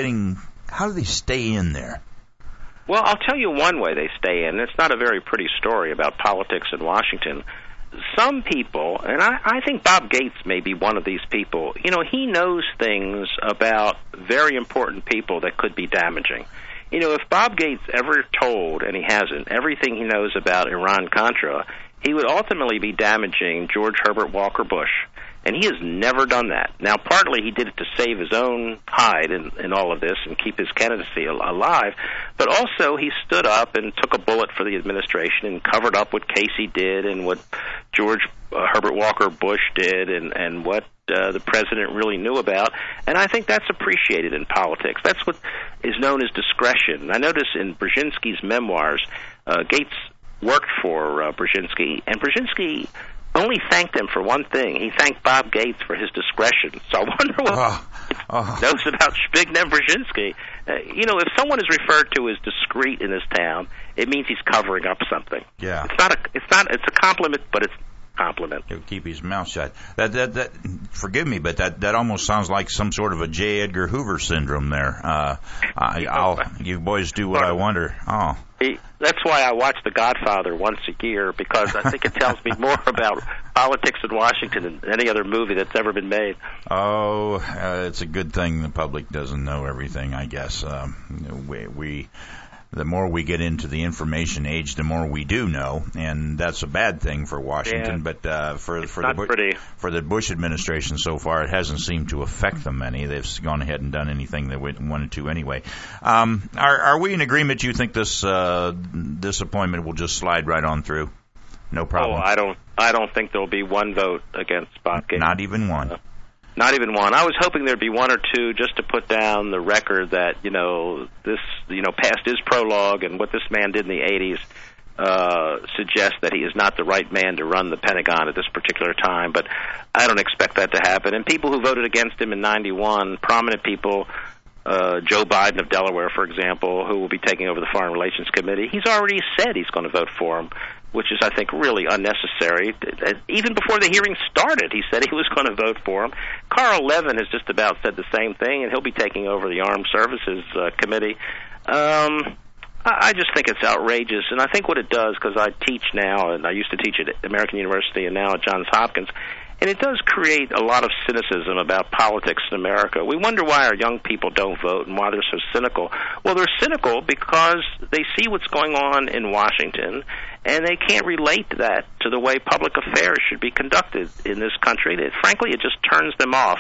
stay in there? Well, I'll tell you one way they stay in. It's not a very pretty story about politics in Washington. Some people, and I think Bob Gates may be one of these people, he knows things about very important people that could be damaging. If Bob Gates ever told, and he hasn't, everything he knows about Iran-Contra, he would ultimately be damaging George Herbert Walker Bush. And he has never done that. Now, partly he did it to save his own hide in all of this and keep his candidacy alive, but also he stood up and took a bullet for the administration and covered up what Casey did and what George Herbert Walker Bush did and what the president really knew about. And I think that's appreciated in politics. That's what is known as discretion. I notice in Brzezinski's memoirs, Gates worked for Brzezinski, and Brzezinski only thanked him for one thing. He thanked Bob Gates for his discretion. So I wonder what he knows about Zbigniew Brzezinski. If someone is referred to as discreet in this town, it means he's covering up something. Yeah. It's a compliment, but it's compliment. He'll keep his mouth shut. That forgive me, but that almost sounds like some sort of a J. Edgar Hoover syndrome there. You boys do what I wonder. Oh. That's why I watch The Godfather once a year, because I think it tells me more about politics in Washington than any other movie that's ever been made. Oh, it's a good thing the public doesn't know everything, I guess. The more we get into the information age, the more we do know, and that's a bad thing for Washington. Yeah. But for the Bush administration so far, it hasn't seemed to affect them any. They've gone ahead and done anything they wanted to anyway. Are we in agreement? You think this appointment will just slide right on through? No problem. Oh, I don't think there'll be one vote against Bob Gates. Not even one. Not even one. I was hoping there'd be one or two just to put down the record that, this, past his prologue and what this man did in the 80s suggests that he is not the right man to run the Pentagon at this particular time. But I don't expect that to happen. And people who voted against him in 91, prominent people, Joe Biden of Delaware, for example, who will be taking over the Foreign Relations Committee, he's already said he's going to vote for him, which is, I think, really unnecessary. Even before the hearing started, he said he was going to vote for him. Carl Levin has just about said the same thing, and he'll be taking over the Armed Services Committee. I just think it's outrageous, and I think what it does, because I teach now, and I used to teach at American University and now at Johns Hopkins, and it does create a lot of cynicism about politics in America. We wonder why our young people don't vote and why they're so cynical. Well, they're cynical because they see what's going on in Washington, and they can't relate that to the way public affairs should be conducted in this country. Frankly, it just turns them off.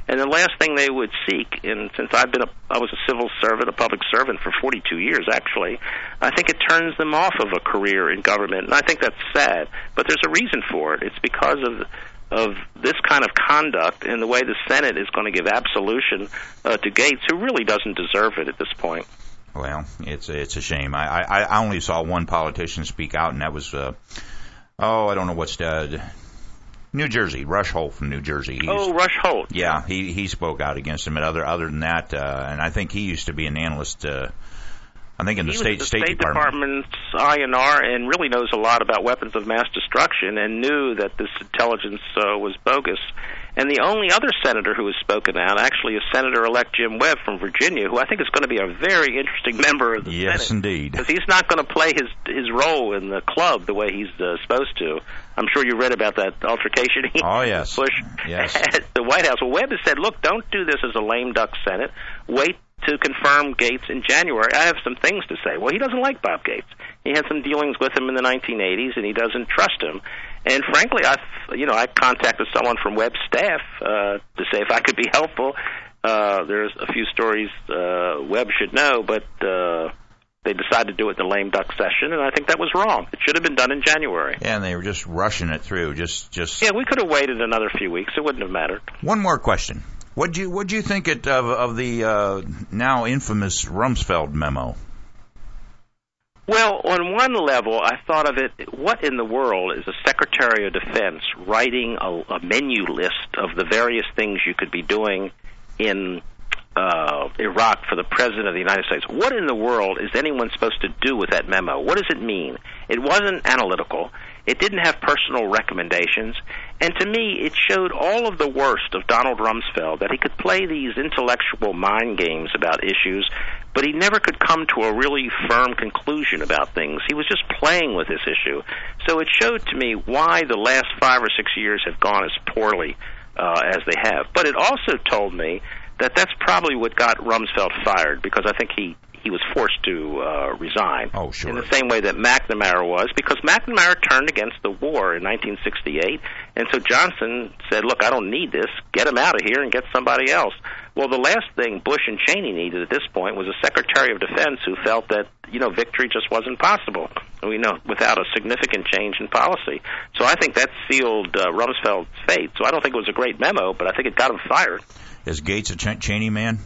And the last thing they would seek, and since I was a civil servant, a public servant for 42 years, actually, I think it turns them off of a career in government, and I think that's sad. But there's a reason for it. It's because of this kind of conduct and the way the Senate is going to give absolution to Gates, who really doesn't deserve it at this point. Well, it's a shame. I only saw one politician speak out, and that was, I don't know what's New Jersey, Rush Holt from New Jersey. Rush Holt. Yeah, he spoke out against him. And other than that, and I think he used to be an analyst, I think in the State Department's INR, and really knows a lot about weapons of mass destruction, and knew that this intelligence was bogus. And the only other senator who has spoken out actually is Senator-elect Jim Webb from Virginia, who I think is going to be a very interesting member of the Senate. Yes, indeed. Because he's not going to play his role in the club the way he's supposed to. I'm sure you read about that altercation yes. Bush at the White House. Well, Webb has said, look, don't do this as a lame duck Senate. Wait to confirm Gates in January. I have some things to say. Well, he doesn't like Bob Gates. He had some dealings with him in the 1980s, and he doesn't trust him. And frankly, I contacted someone from Webb's staff to say if I could be helpful. There's a few stories Webb should know, but they decided to do it in the lame duck session, and I think that was wrong. It should have been done in January. Yeah, and they were just rushing it through. Yeah, we could have waited another few weeks. It wouldn't have mattered. One more question. What'd you think of the now infamous Rumsfeld memo? Well, on one level, I thought of it, what in the world is a Secretary of Defense writing a menu list of the various things you could be doing in Iraq for the President of the United States? What in the world is anyone supposed to do with that memo? What does it mean? It wasn't analytical. It didn't have personal recommendations. And to me, it showed all of the worst of Donald Rumsfeld, that he could play these intellectual mind games about issues, but he never could come to a really firm conclusion about things. He was just playing with this issue. So it showed to me why the last 5 or 6 years have gone as poorly as they have. But it also told me that that's probably what got Rumsfeld fired, because I think he was forced to resign. Oh, sure. In the same way that McNamara was, because McNamara turned against the war in 1968, and so Johnson said, look, I don't need this. Get him out of here and get somebody else. Well, the last thing Bush and Cheney needed at this point was a Secretary of Defense who felt that, victory just wasn't possible, without a significant change in policy. So I think that sealed Rumsfeld's fate. So I don't think it was a great memo, but I think it got him fired. Is Gates a Cheney man?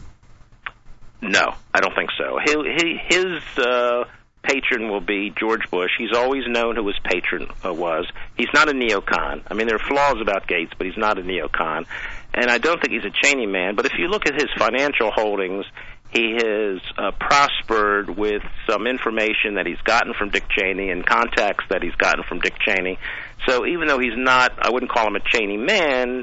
No, I don't think so. His patron will be George Bush. He's always known who his patron was. He's not a neocon. I mean, there are flaws about Gates, but he's not a neocon. And I don't think he's a Cheney man. But if you look at his financial holdings, he has prospered with some information that he's gotten from Dick Cheney and contacts that he's gotten from Dick Cheney. So even though he's not, I wouldn't call him a Cheney man,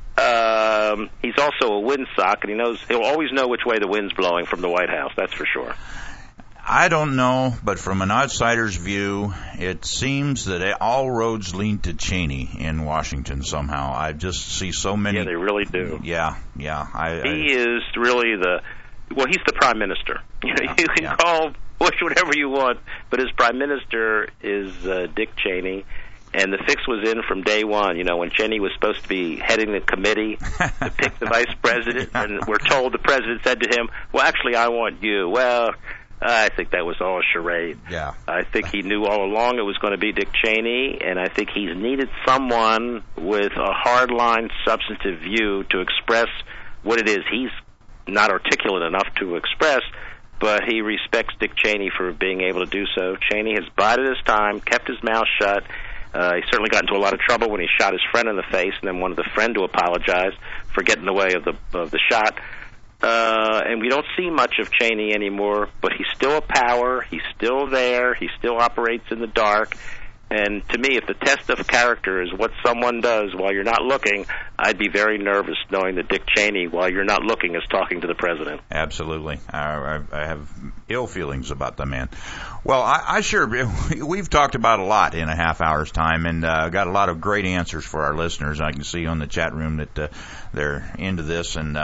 he's also a windsock, and he'll always know which way the wind's blowing from the White House, that's for sure. I don't know, but from an outsider's view, it seems that all roads lead to Cheney in Washington somehow. I just see so many. Yeah, they really do. Yeah. He is really he's the prime minister. You can call Bush whatever you want, but his prime minister is Dick Cheney. And the fix was in from day one. When Cheney was supposed to be heading the committee to pick the vice president, and we're told the president said to him, well, actually, I want you. Well, I think that was all a charade. Yeah. I think he knew all along it was going to be Dick Cheney, and I think he's needed someone with a hardline, substantive view to express what it is he's not articulate enough to express, but he respects Dick Cheney for being able to do so. Cheney has bided his time, kept his mouth shut. He certainly got into a lot of trouble when he shot his friend in the face and then wanted the friend to apologize for getting in the way of the shot. And we don't see much of Cheney anymore, but he's still a power. He's still there. He still operates in the dark. And to me, if the test of character is what someone does while you're not looking, I'd be very nervous knowing that Dick Cheney, while you're not looking, is talking to the president. Absolutely. I have ill feelings about the man. Well, I sure, we've talked about a lot in a half hour's time, and got a lot of great answers for our listeners. I can see on the chat room that they're into this, and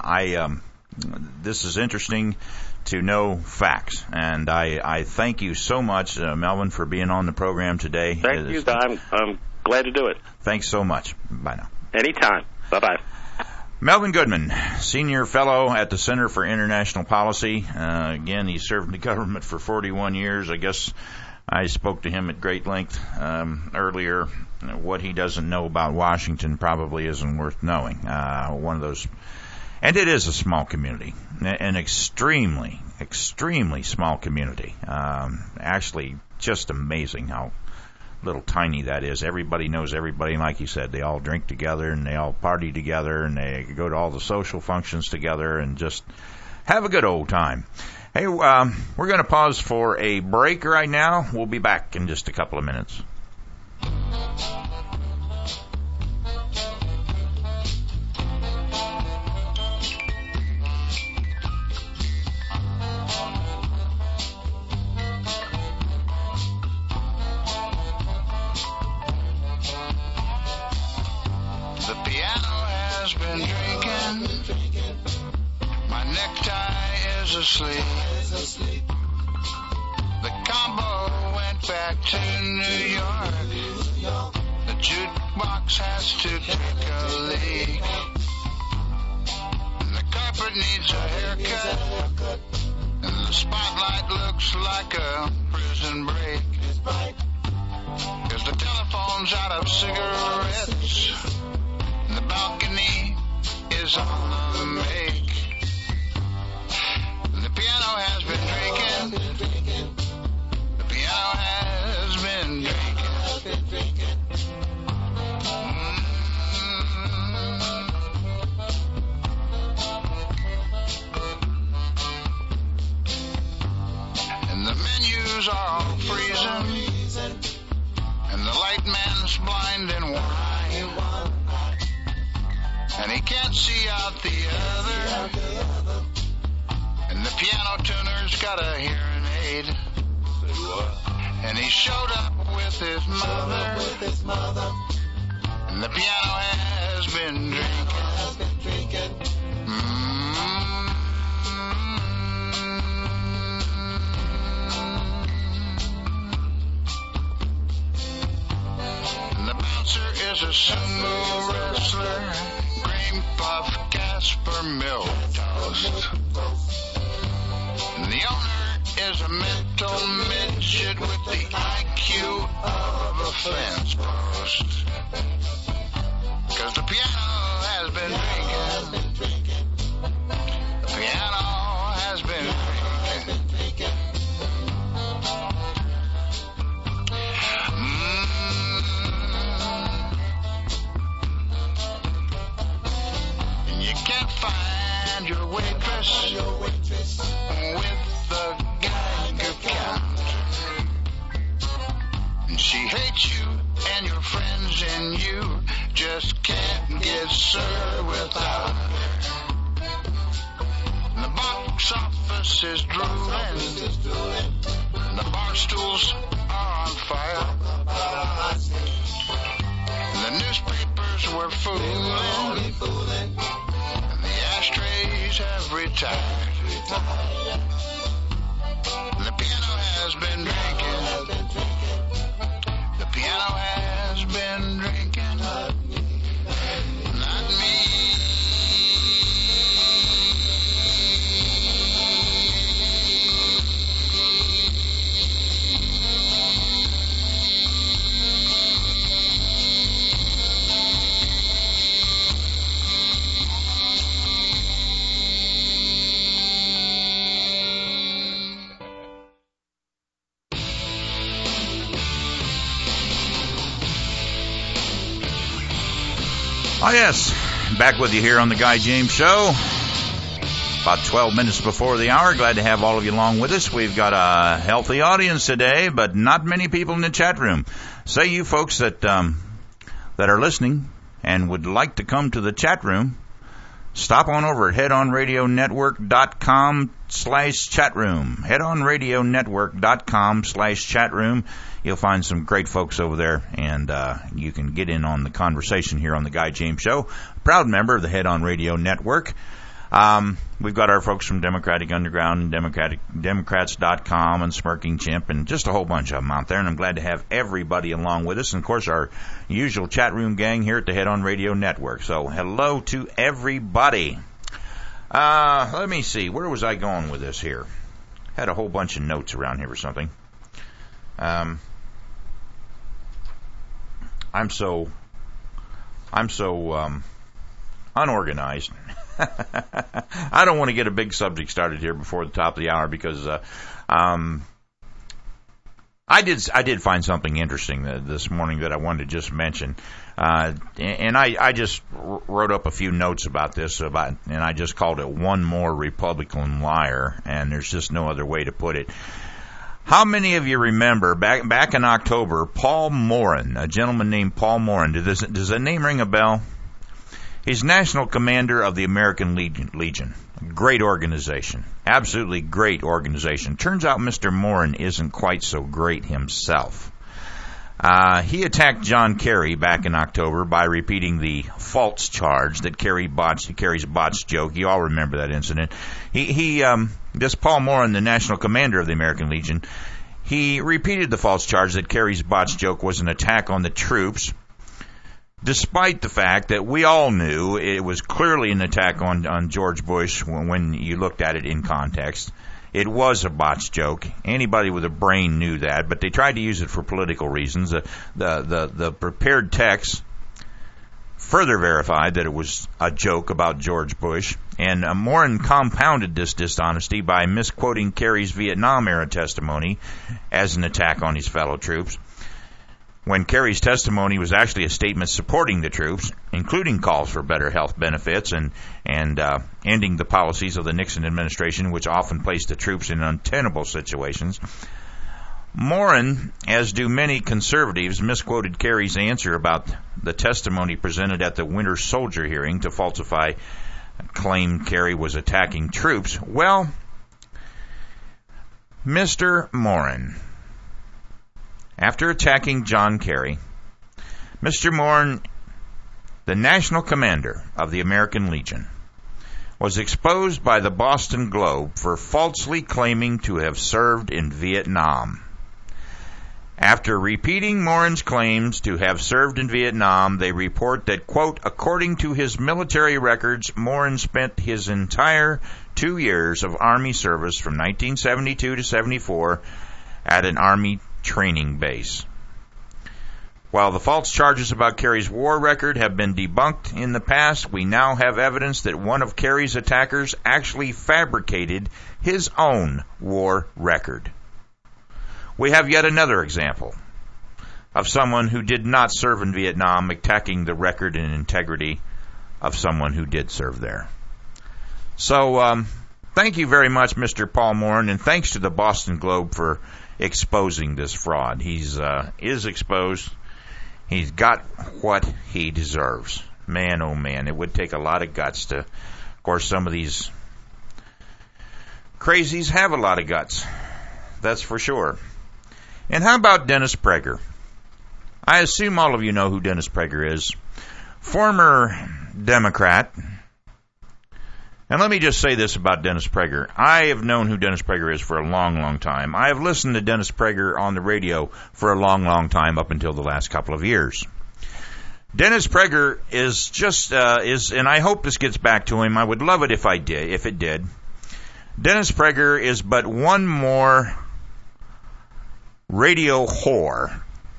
this is interesting to know facts, and I thank you so much, Melvin, for being on the program today. Thank you. I'm glad to do it. Thanks so much. Bye now. Anytime. Bye-bye. Melvin Goodman, Senior Fellow at the Center for International Policy. Again, he served in the government for 41 years. I guess I spoke to him at great length earlier. What he doesn't know about Washington probably isn't worth knowing. One of those, and it is a small community, an extremely, extremely small community. Actually, just amazing how little tiny that is. Everybody knows everybody, and like you said, they all drink together and they all party together and they go to all the social functions together and just have a good old time. Hey, we're going to pause for a break right now. We'll be back in just a couple of minutes. Asleep. The combo went back to New York. The jukebox has to take a leak. And the carpet needs a haircut. And the spotlight looks like a prison break. 'Cause the telephone's out of cigarettes. And the balcony is on the make. The piano has been drinking. The piano has been drinking. And the menus are all freezing. And the light man's blind and wide. And he can't see out the other. And the piano tuner's got a hearing aid. And he showed up with his mother. And the piano has been drinking. And the bouncer is a sumo wrestler. Cream puff Casper milquetoast. And the owner is a mental midget with the IQ of a fence post. 'Cause the piano has been drinking. The piano has been drinking. And you can't find your waitress with the Geiger counter. And she hates you and your friends, and you just can't get served without her. And the box office is drooling. And the bar stools are on fire. And the newspapers were fooling. And the ashtrays have retired. And the piano has been drinking. The piano has been drinking. Not me. Oh, yes. Back with you here on the Guy James Show. About 12 minutes before the hour. Glad to have all of you along with us. We've got a healthy audience today, but not many people in the chat room. Say you folks that are listening and would like to come to the chat room, stop on over at headonradionetwork.com/chatroom. headonradionetwork.com/chatroom. You'll find some great folks over there, and you can get in on the conversation here on the Guy James Show. Proud member of the Head On Radio Network. We've got our folks from Democratic Underground and Democrats.com and Smirking Chimp and just a whole bunch of them out there, and I'm glad to have everybody along with us. And, of course, our usual chat room gang here at the Head On Radio Network. So, hello to everybody. Let me see. Where was I going with this here? Had a whole bunch of notes around here or something. I'm so unorganized. I don't want to get a big subject started here before the top of the hour because I did find something interesting this morning that I wanted to just mention, and I just wrote up a few notes about this and I just called it one more Republican liar, and there's just no other way to put it. How many of you remember back in October, Paul Morin, a gentleman named Paul Morin? Does that name ring a bell? He's national commander of the American Legion. Great organization. Absolutely great organization. Turns out Mr. Morin isn't quite so great himself. He attacked John Kerry back in October by repeating the false charge that Kerry's botched joke. You all remember that incident. This Paul Morin, the national commander of the American Legion, he repeated the false charge that Kerry's botched joke was an attack on the troops, despite the fact that we all knew it was clearly an attack on George Bush when you looked at it in context. It was a botched joke. Anybody with a brain knew that, but they tried to use it for political reasons. The prepared text further verified that it was a joke about George Bush, and Morin compounded this dishonesty by misquoting Kerry's Vietnam-era testimony as an attack on his fellow troops, when Kerry's testimony was actually a statement supporting the troops, including calls for better health benefits and ending the policies of the Nixon administration, which often placed the troops in untenable situations. Morin, as do many conservatives, misquoted Kerry's answer about the testimony presented at the Winter Soldier hearing to falsify claim Kerry was attacking troops. Well, Mr. Morin, after attacking John Kerry, Mr. Morin, the national commander of the American Legion, was exposed by the Boston Globe for falsely claiming to have served in Vietnam. After repeating Morin's claims to have served in Vietnam, they report that, quote, according to his military records, Morin spent his entire 2 years of Army service from 1972 to 74 at an Army training base. While the false charges about Kerry's war record have been debunked in the past, we now have evidence that one of Kerry's attackers actually fabricated his own war record. We have yet another example of someone who did not serve in Vietnam attacking the record and integrity of someone who did serve there. So, thank you very much, Mr. Paul Morin, and thanks to the Boston Globe for exposing this fraud. He's is exposed. He's got what he deserves. Man, oh man, it would take a lot of guts to, of course, some of these crazies have a lot of guts. That's for sure. And how about Dennis Prager? I assume all of you know who Dennis Prager is. Former Democrat. And let me just say this about Dennis Prager. I have known who Dennis Prager is for a long, long time. I have listened to Dennis Prager on the radio for a long, long time up until the last couple of years. Dennis Prager is just, and I hope this gets back to him. I would love it if it did. Dennis Prager is but one more radio whore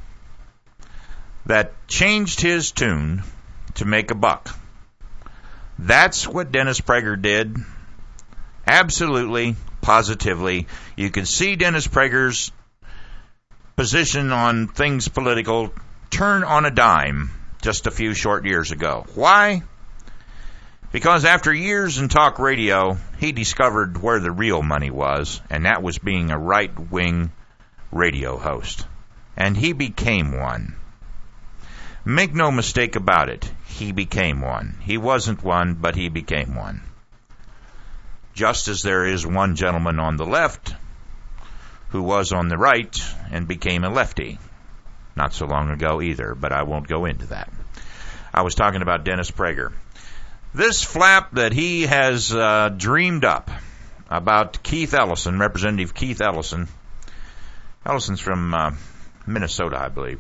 that changed his tune to make a buck. That's what Dennis Prager did. Absolutely, positively. You can see Dennis Prager's position on things political turn on a dime just a few short years ago. Why? Because after years in talk radio, he discovered where the real money was, and that was being a right-wing radio host. And he became one. Make no mistake about it, he became one. He wasn't one, but he became one. Just as there is one gentleman on the left who was on the right and became a lefty. Not so long ago either, but I won't go into that. I was talking about Dennis Prager. This flap that he has dreamed up about Keith Ellison, Representative Keith Ellison. Ellison's from Minnesota, I believe.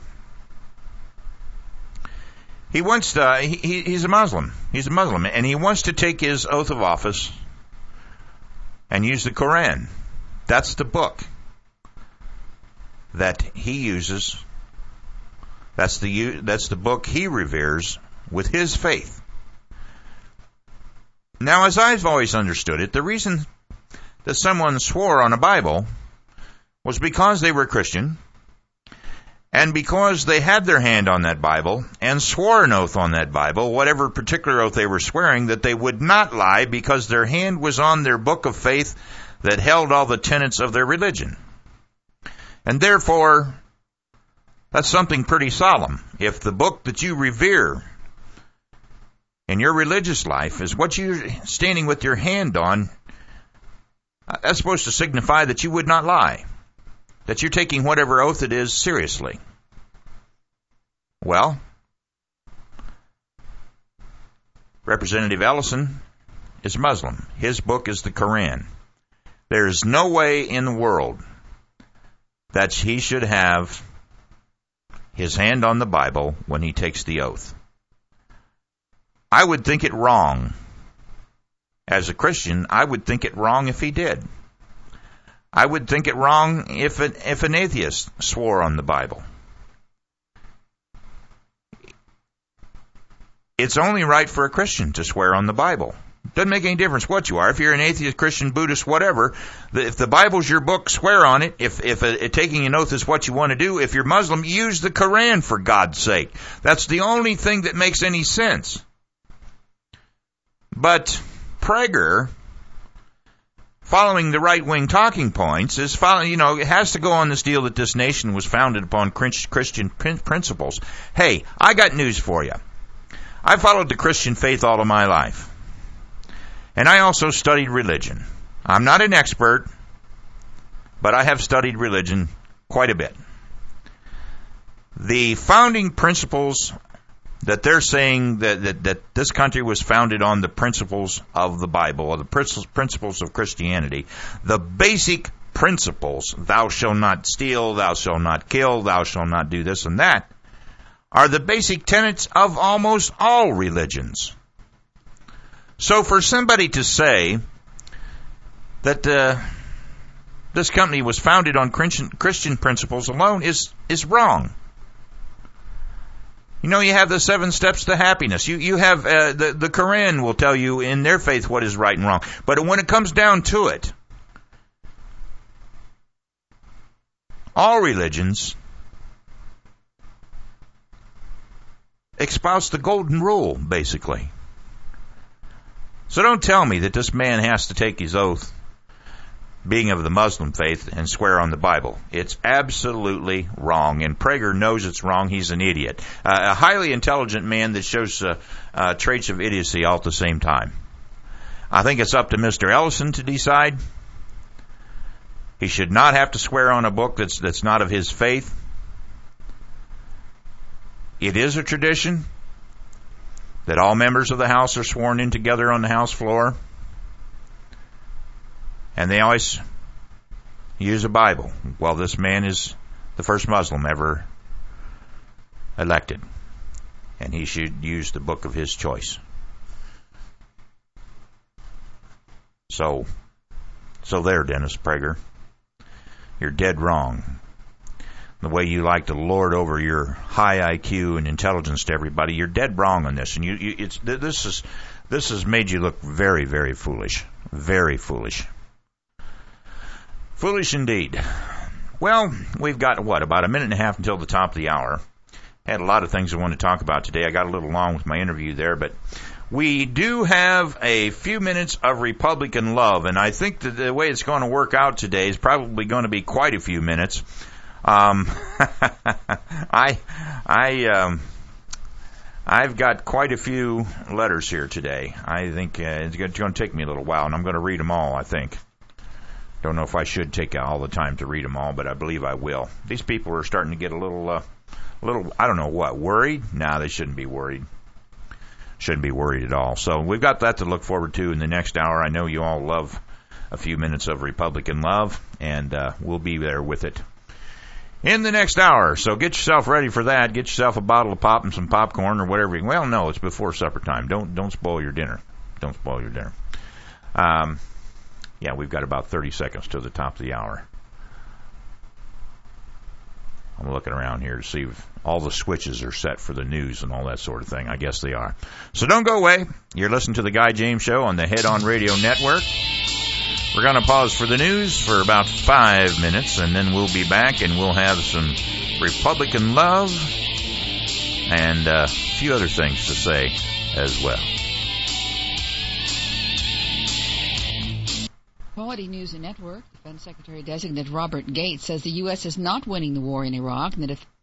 He wants to, he's a Muslim. He's a Muslim, and he wants to take his oath of office and use the Quran. That's the book that he uses. That's the book he reveres with his faith. Now, as I've always understood it, the reason that someone swore on a Bible was because they were Christian and because they had their hand on that Bible and swore an oath on that Bible, whatever particular oath they were swearing, that they would not lie because their hand was on their book of faith that held all the tenets of their religion. And therefore, that's something pretty solemn. If the book that you revere in your religious life is what you're standing with your hand on, that's supposed to signify that you would not lie, that you're taking whatever oath it is seriously. Well, Representative Ellison is Muslim. His book is the Quran. There is no way in the world that he should have his hand on the Bible when he takes the oath. I would think it wrong. As a Christian, I would think it wrong if he did. I would think it wrong if an atheist swore on the Bible. It's only right for a Christian to swear on the Bible. Doesn't make any difference what you are. If you're an atheist, Christian, Buddhist, whatever, if the Bible's your book, swear on it. If taking an oath is what you want to do, if you're Muslim, use the Quran for God's sake. That's the only thing that makes any sense. But Prager, following the right-wing talking points, it has to go on this deal that this nation was founded upon Christian principles. Hey, I got news for you. I followed the Christian faith all of my life. And I also studied religion. I'm not an expert, but I have studied religion quite a bit. The founding principles that they're saying that this country was founded on the principles of the Bible, or the principles of Christianity, the basic principles, thou shalt not steal, thou shalt not kill, thou shalt not do this and that, are the basic tenets of almost all religions. So for somebody to say that this company was founded on Christian principles alone is wrong. You know, you have the 7 steps to happiness. You have the Quran will tell you in their faith what is right and wrong. But when it comes down to it, all religions espouse the golden rule, basically. So don't tell me that this man has to take his oath, being of the Muslim faith, and swear on the Bible. It's absolutely wrong, and Prager knows it's wrong. He's an idiot. A highly intelligent man that shows traits of idiocy all at the same time. I think it's up to Mr. Ellison to decide. He should not have to swear on a book that's not of his faith. It is a tradition that all members of the House are sworn in together on the House floor. And they always use a Bible. Well, this man is the first Muslim ever elected. And he should use the book of his choice. So there, Dennis Prager. You're dead wrong. The way you like to lord over your high IQ and intelligence to everybody, you're dead wrong on this. And this has made you look very, very foolish. Very foolish. Foolish indeed. Well, we've got, about a minute and a half until the top of the hour. Had a lot of things I want to talk about today. I got a little long with my interview there, but we do have a few minutes of Republican love, and I think that the way it's going to work out today is probably going to be quite a few minutes. I've got quite a few letters here today. I think it's going to take me a little while, and I'm going to read them all, I think. Don't know if I should take all the time to read them all, but I believe I will. These people are starting to get a little, I don't know what, worried? No, they shouldn't be worried. shouldn't be worried at all. So we've got that to look forward to in the next hour. I know you all love a few minutes of Republican love, and we'll be there with it in the next hour. So get yourself ready for that. Get yourself a bottle of pop and some popcorn or whatever. Well, no, it's before supper time. Don't spoil your dinner. Don't spoil your dinner. Yeah, we've got about 30 seconds to the top of the hour. I'm looking around here to see if all the switches are set for the news and all that sort of thing. I guess they are. So don't go away. You're listening to the Guy James Show on the Head On Radio Network. We're going to pause for the news for about 5 minutes, and then we'll be back, and we'll have some Republican love and a few other things to say as well. Quality News Network, Defense Secretary-designate Robert Gates says the U.S. is not winning the war in Iraq, and that if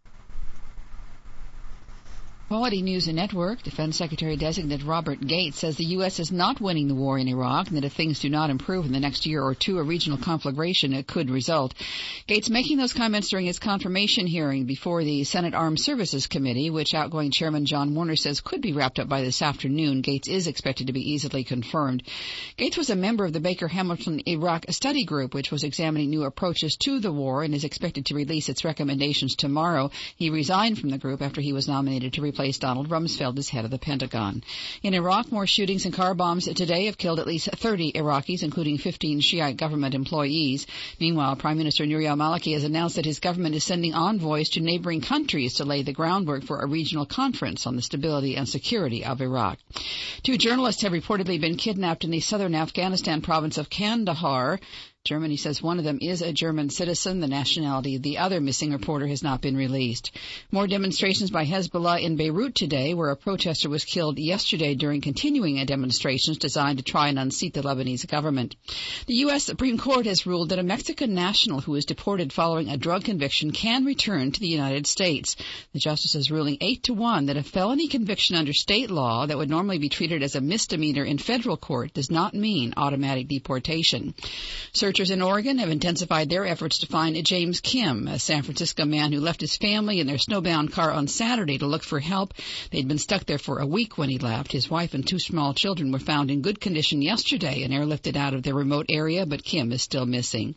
Quality News Network, Defense Secretary-designate Robert Gates says the U.S. is not winning the war in Iraq, and that if things do not improve in the next year or two, a regional conflagration could result. Gates making those comments during his confirmation hearing before the Senate Armed Services Committee, which outgoing Chairman John Warner says could be wrapped up by this afternoon. Gates is expected to be easily confirmed. Gates was a member of the Baker-Hamilton Iraq Study Group, which was examining new approaches to the war and is expected to release its recommendations tomorrow. He resigned from the group after he was nominated to replace Donald Rumsfeld as head of the Pentagon. In Iraq, more shootings and car bombs today have killed at least 30 Iraqis, including 15 Shiite government employees. Meanwhile, Prime Minister Nouri al-Maliki has announced that his government is sending envoys to neighboring countries to lay the groundwork for a regional conference on the stability and security of Iraq. 2 journalists have reportedly been kidnapped in the southern Afghanistan province of Kandahar. Germany says one of them is a German citizen. The nationality of the other missing reporter has not been released. More demonstrations by Hezbollah in Beirut today, where a protester was killed yesterday during continuing demonstrations designed to try and unseat the Lebanese government. The U.S. Supreme Court has ruled that a Mexican national who is deported following a drug conviction can return to the United States. The justices ruling 8-1 that a felony conviction under state law that would normally be treated as a misdemeanor in federal court does not mean automatic deportation. Researchers in Oregon have intensified their efforts to find James Kim, a San Francisco man who left his family in their snowbound car on Saturday to look for help. They'd been stuck there for a week when he left. His wife and 2 small children were found in good condition yesterday and airlifted out of their remote area, but Kim is still missing.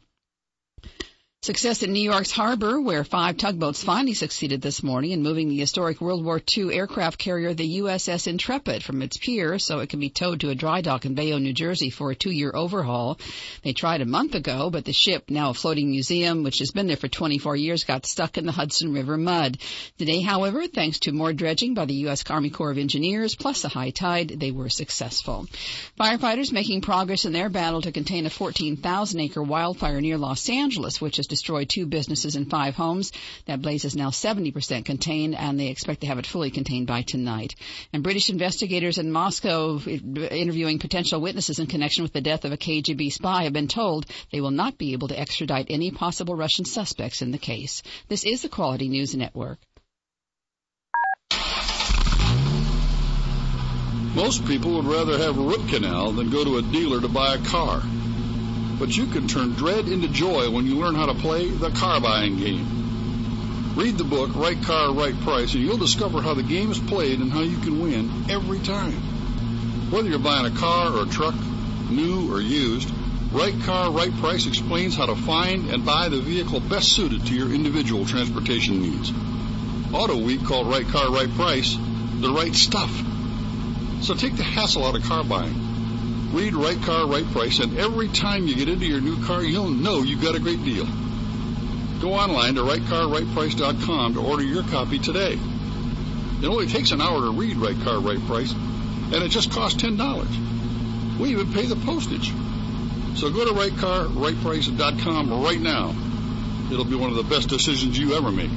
Success in New York's harbor, where 5 tugboats finally succeeded this morning in moving the historic World War II aircraft carrier, the USS Intrepid, from its pier so it can be towed to a dry dock in Bayonne, New Jersey for a 2-year overhaul. They tried a month ago, but the ship, now a floating museum, which has been there for 24 years, got stuck in the Hudson River mud. Today, however, thanks to more dredging by the U.S. Army Corps of Engineers, plus a high tide, they were successful. Firefighters making progress in their battle to contain a 14,000-acre wildfire near Los Angeles, which is destroyed 2 businesses and 5 homes. That blaze is now 70% contained, and they expect to have it fully contained by tonight. And British investigators in Moscow interviewing potential witnesses in connection with the death of a KGB spy have been told they will not be able to extradite any possible Russian suspects in the case. This is the Quality News Network. Most people would rather have a root canal than go to a dealer to buy a car. But you can turn dread into joy when you learn how to play the car buying game. Read the book, Right Car, Right Price, and you'll discover how the game is played and how you can win every time. Whether you're buying a car or a truck, new or used, Right Car, Right Price explains how to find and buy the vehicle best suited to your individual transportation needs. Auto Week called Right Car, Right Price the right stuff. So take the hassle out of car buying. Read Right Car, Right Price, and every time you get into your new car, you'll know you got a great deal. Go online to rightcarrightprice.com to order your copy today. It only takes an hour to read Right Car, Right Price, and it just costs $10. We even pay the postage. So go to rightcarrightprice.com right now. It'll be one of the best decisions you ever make.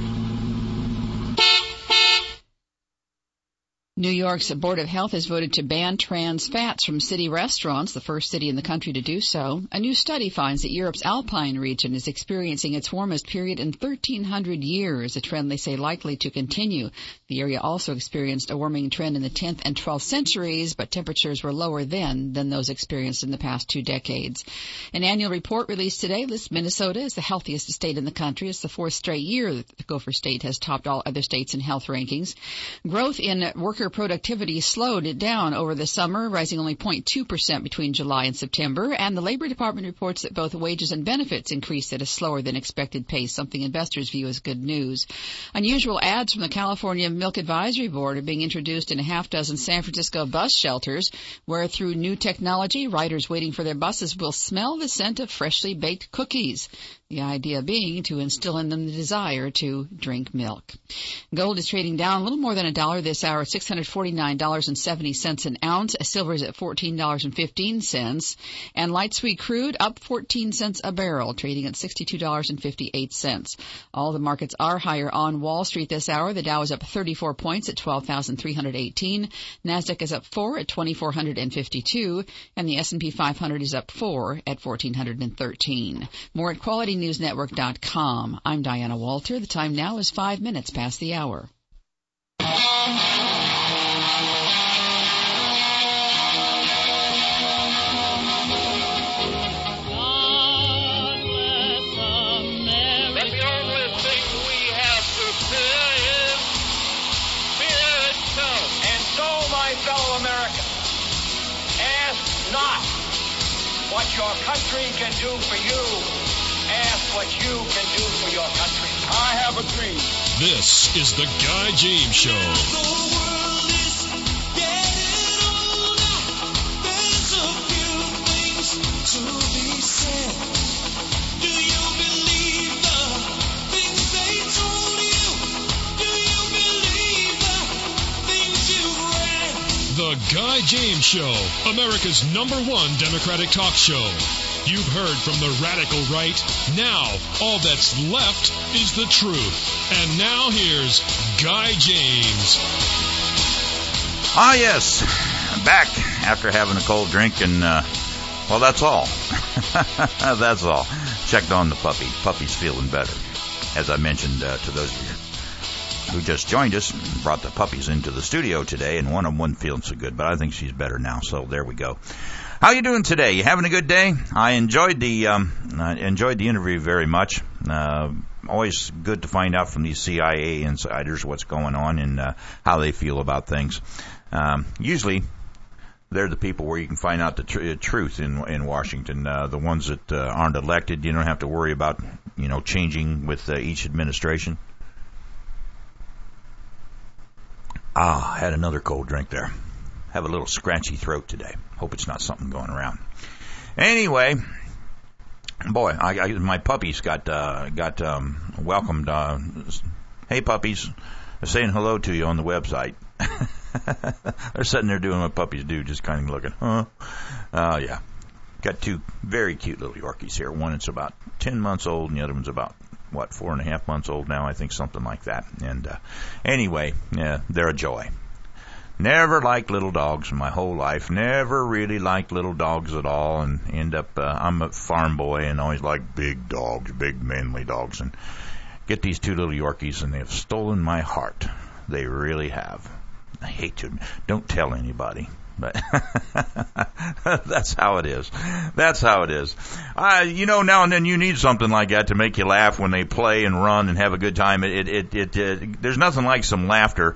New York's Board of Health has voted to ban trans fats from city restaurants, the first city in the country to do so. A new study finds that Europe's Alpine region is experiencing its warmest period in 1,300 years, a trend they say likely to continue. The area also experienced a warming trend in the 10th and 12th centuries, but temperatures were lower then than those experienced in the past 2 decades. An annual report released today lists Minnesota as the healthiest state in the country. It's the 4th straight year that the Gopher State has topped all other states in health rankings. Growth in worker worker productivity slowed down over the summer, rising only 0.2% between July and September, and the Labor Department reports that both wages and benefits increased at a slower than expected pace, something investors view as good news. Unusual ads from the California Milk Advisory Board are being introduced in a half dozen San Francisco bus shelters, where through new technology, riders waiting for their buses will smell the scent of freshly baked cookies. The idea being to instill in them the desire to drink milk. Gold is trading down a little more than $1 this hour, $649.70 an ounce. Silver is at $14.15. And light sweet crude up 14 cents a barrel, trading at $62.58. All the markets are higher on Wall Street this hour. The Dow is up 34 points at 12,318. NASDAQ is up 4 at 2,452. And the S&P 500 is up 4 at 1,413. More at QualityNewsNetwork.com. I'm Diana Walter. The time now is 5 minutes past the hour. What your country can do for you, ask what you can do for your country. I have a dream. This is the Guy James Show. The world is getting older. There's a few things to be said. Do you believe the things they told you? Do you believe the things you've read? The Guy James Show, America's #1 Democratic talk show. You've heard from the radical right. Now, all that's left is the truth. And now here's Guy James. Ah, yes. I'm back after having a cold drink and, well, that's all. That's all. Checked on the puppy. Puppy's feeling better. As I mentioned to those of you who just joined us, brought the puppies into the studio today, and one of them wasn't feeling so good, but I think she's better now, so there we go. How you doing today? You having a good day? I enjoyed the interview very much. Always good to find out from these CIA insiders what's going on and how they feel about things. Usually, they're the people where you can find out the truth in Washington. The ones that aren't elected, you don't have to worry about changing with each administration. I had another cold drink there. Have a little scratchy throat today. Hope it's not something going around. Anyway, boy, my puppies got welcomed. Hey, puppies, they're saying hello to you on the website. They're sitting there doing what puppies do, just kind of looking, huh? Yeah. Got two very cute little Yorkies here. One is about 10 months old, and the other one's about 4.5 months old now, I think, something like that. And anyway, yeah, they're a joy. Never liked little dogs my whole life. Never really liked little dogs at all. And end up, I'm a farm boy and always liked big dogs, big manly dogs. And get these two little Yorkies, and they've stolen my heart. They really have. I hate to. Don't tell anybody. But that's how it is. That's how it is. Now and then you need something like that to make you laugh when they play and run and have a good time. There's nothing like some laughter.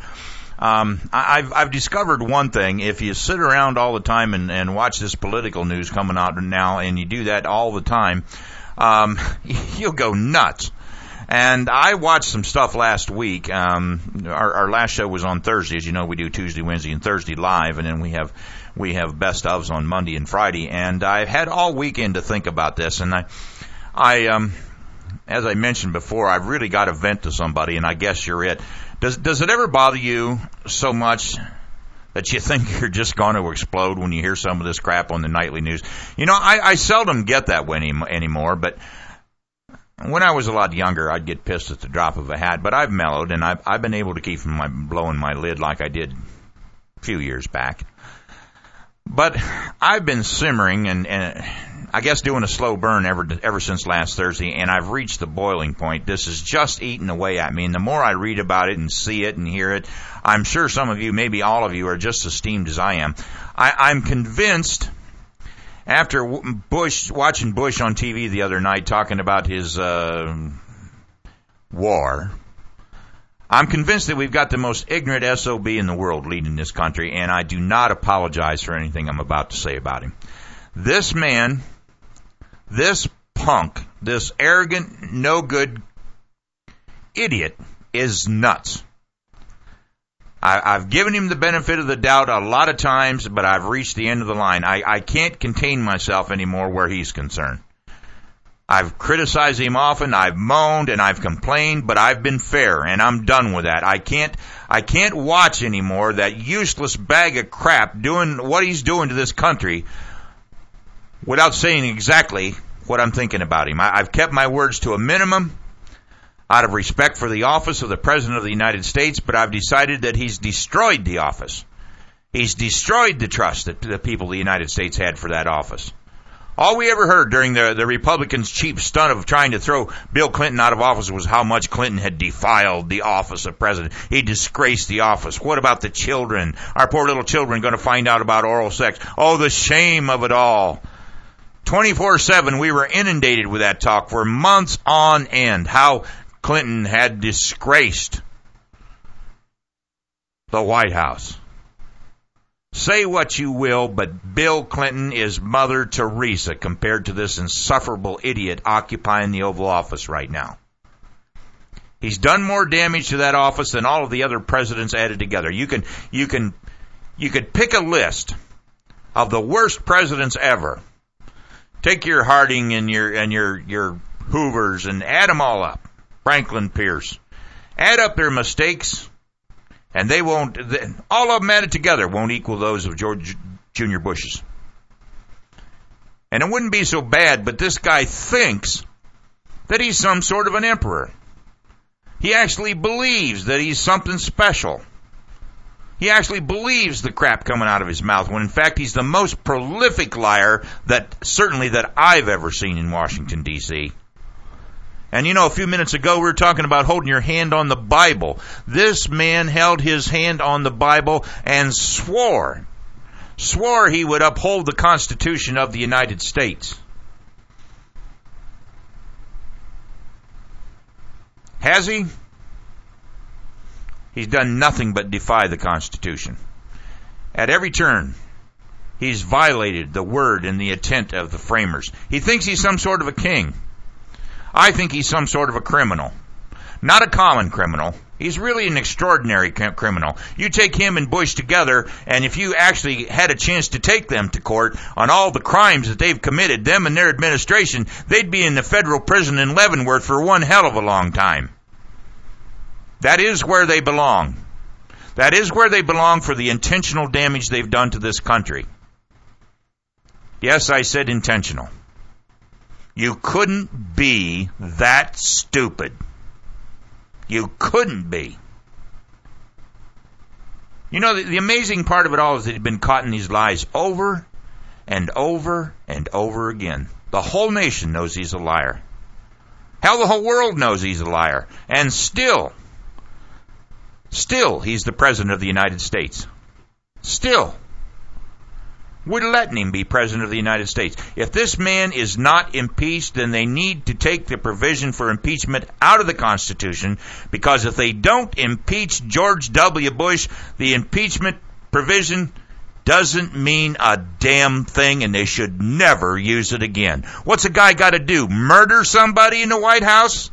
I've discovered one thing. If you sit around all the time and watch this political news coming out now, and you do that all the time, you'll go nuts. And I watched some stuff last week. Our last show was on Thursday. As you know, we do Tuesday, Wednesday, and Thursday live, and then we have best ofs on Monday and Friday. And I've had all weekend to think about this, and I as I mentioned before, I've really got to vent to somebody, and I guess you're it. Does it ever bother you so much that you think you're just going to explode when you hear some of this crap on the nightly news? I seldom get that way anymore, but when I was a lot younger, I'd get pissed at the drop of a hat, but I've mellowed, and I've been able to keep from blowing my lid like I did a few years back. But I've been simmering and I guess doing a slow burn ever since last Thursday, and I've reached the boiling point. This is just eating away at me, and the more I read about it and see it and hear it, I'm sure some of you, maybe all of you, are just as steamed as I am. I'm convinced, after watching Bush on TV the other night talking about his war, I'm convinced that we've got the most ignorant SOB in the world leading this country, and I do not apologize for anything I'm about to say about him. This man, this punk, this arrogant, no-good idiot is nuts. I've given him the benefit of the doubt a lot of times, but I've reached the end of the line. I can't contain myself anymore where he's concerned. I've criticized him often, I've moaned, and I've complained, but I've been fair, and I'm done with that. I can't watch anymore that useless bag of crap doing what he's doing to this country without saying exactly what I'm thinking about him. I've kept my words to a minimum out of respect for the office of the President of the United States, but I've decided that he's destroyed the office. He's destroyed the trust that the people of the United States had for that office. All we ever heard during the Republicans' cheap stunt of trying to throw Bill Clinton out of office was how much Clinton had defiled the office of president. He disgraced the office. What about the children? Our poor little children going to find out about oral sex. Oh, the shame of it all. 24/7, we were inundated with that talk for months on end. How Clinton had disgraced the White House. Say what you will, but Bill Clinton is Mother Teresa compared to this insufferable idiot occupying the Oval Office right now. He's done more damage to that office than all of the other presidents added together. You could pick a list of the worst presidents ever. Take your Harding and your Hoovers and add them all up. Franklin Pierce. Add up their mistakes, and they won't, all of them added together won't equal those of George Jr. Bush's. And it wouldn't be so bad, but this guy thinks that he's some sort of an emperor. He actually believes that he's something special. He actually believes the crap coming out of his mouth, when in fact he's the most prolific liar that I've ever seen in Washington, D.C. And you know, a few minutes ago we were talking about holding your hand on the Bible. This man held his hand on the Bible and swore he would uphold the Constitution of the United States. Has he? He's done nothing but defy the Constitution. At every turn, he's violated the word and the intent of the framers. He thinks he's some sort of a king. I think he's some sort of a criminal. Not a common criminal. He's really an extraordinary criminal. You take him and Bush together, and if you actually had a chance to take them to court on all the crimes that they've committed, them and their administration, they'd be in the federal prison in Leavenworth for one hell of a long time. That is where they belong. That is where they belong for the intentional damage they've done to this country. Yes, I said intentional. You couldn't be that stupid. You couldn't be. You know, the amazing part of it all is that he's been caught in these lies over and over and over again. The whole nation knows he's a liar. Hell, the whole world knows he's a liar. And still, he's the President of the United States. Still. We're letting him be President of the United States. If this man is not impeached, then they need to take the provision for impeachment out of the Constitution, because if they don't impeach George W. Bush, the impeachment provision doesn't mean a damn thing, and they should never use it again. What's a guy got to do? Murder somebody in the White House?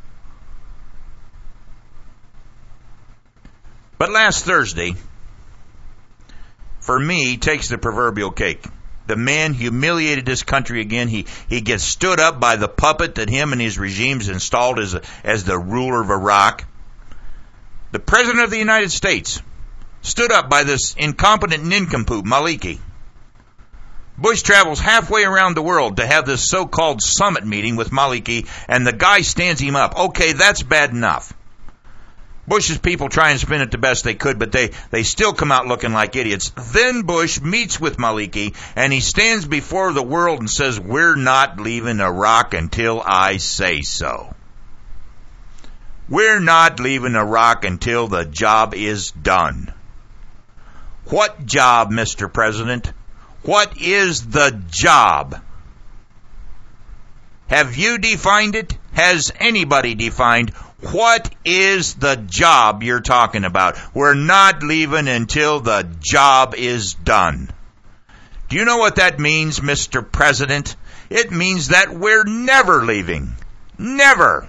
But last Thursday, for me, takes the proverbial cake. The man humiliated this country again. He gets stood up by the puppet that him and his regimes installed as the ruler of Iraq. The President of the United States stood up by this incompetent nincompoop, Maliki. Bush travels halfway around the world to have this so-called summit meeting with Maliki, and the guy stands him up. Okay, that's bad enough. Bush's people try and spin it the best they could, but they still come out looking like idiots. Then Bush meets with Maliki, and he stands before the world and says, "We're not leaving Iraq until I say so. We're not leaving Iraq until the job is done." What job, Mr. President? What is the job? Have you defined it? Has anybody defined What is the job you're talking about? We're not leaving until the job is done. Do you know what that means, Mr. President? It means that we're never leaving. Never.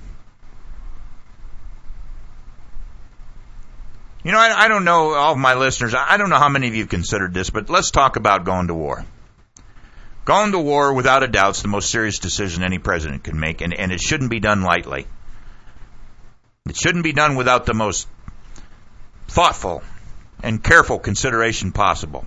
You know, I don't know, all of my listeners, I don't know how many of you have considered this, but let's talk about going to war. Going to war, without a doubt, is the most serious decision any president can make, and it shouldn't be done lightly. It shouldn't be done without the most thoughtful and careful consideration possible.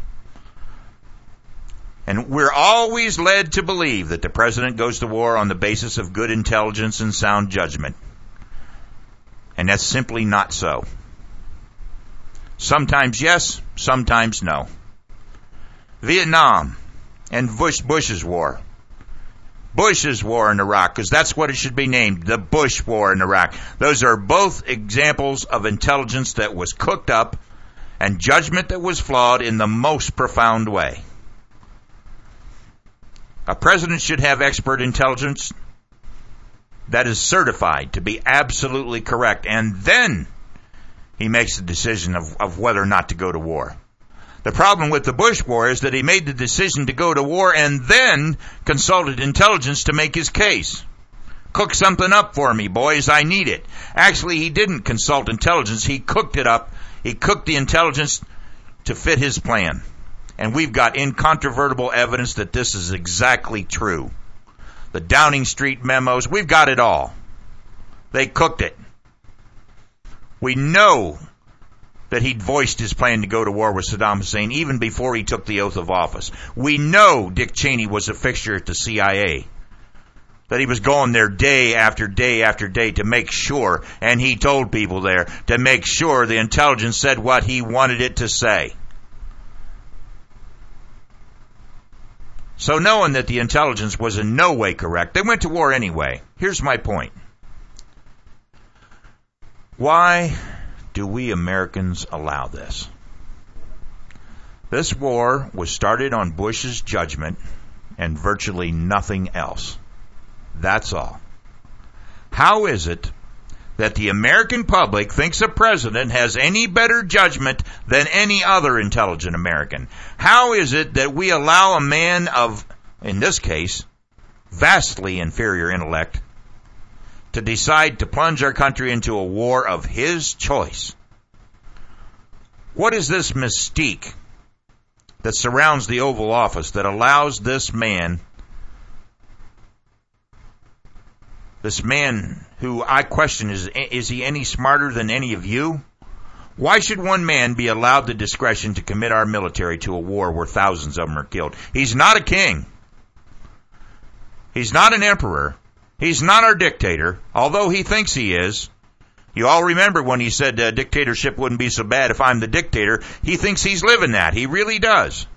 And we're always led to believe that the president goes to war on the basis of good intelligence and sound judgment. And that's simply not so. Sometimes yes, sometimes no. Vietnam and Bush's war. Bush's war in Iraq, because that's what it should be named, the Bush war in Iraq. Those are both examples of intelligence that was cooked up and judgment that was flawed in the most profound way. A president should have expert intelligence that is certified to be absolutely correct, and then he makes the decision of whether or not to go to war. The problem with the Bush war is that he made the decision to go to war and then consulted intelligence to make his case. Cook something up for me, boys, I need it. Actually, he didn't consult intelligence, he cooked it up. He cooked the intelligence to fit his plan. And we've got incontrovertible evidence that this is exactly true. The Downing Street memos, we've got it all. They cooked it. We know that he'd voiced his plan to go to war with Saddam Hussein even before he took the oath of office. We know Dick Cheney was a fixture at the CIA. That he was going there day after day after day to make sure, and he told people there, to make sure the intelligence said what he wanted it to say. So knowing that the intelligence was in no way correct, they went to war anyway. Here's my point. Why do we Americans allow this? This war was started on Bush's judgment and virtually nothing else. That's all. How is it that the American public thinks a president has any better judgment than any other intelligent American? How is it that we allow a man of, in this case, vastly inferior intellect to decide to plunge our country into a war of his choice? What is this mystique that surrounds the Oval Office that allows this man who I question, is he any smarter than any of you? Why should one man be allowed the discretion to commit our military to a war where thousands of them are killed? He's not a king. He's not an emperor. He's not our dictator, although he thinks he is. You all remember when he said dictatorship wouldn't be so bad if I'm the dictator. He thinks he's living that. He really does.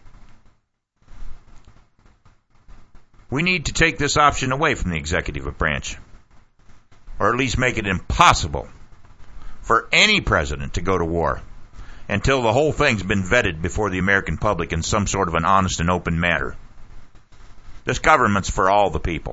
We need to take this option away from the executive branch, or at least make it impossible for any president to go to war until the whole thing's been vetted before the American public in some sort of an honest and open manner. This government's for all the people.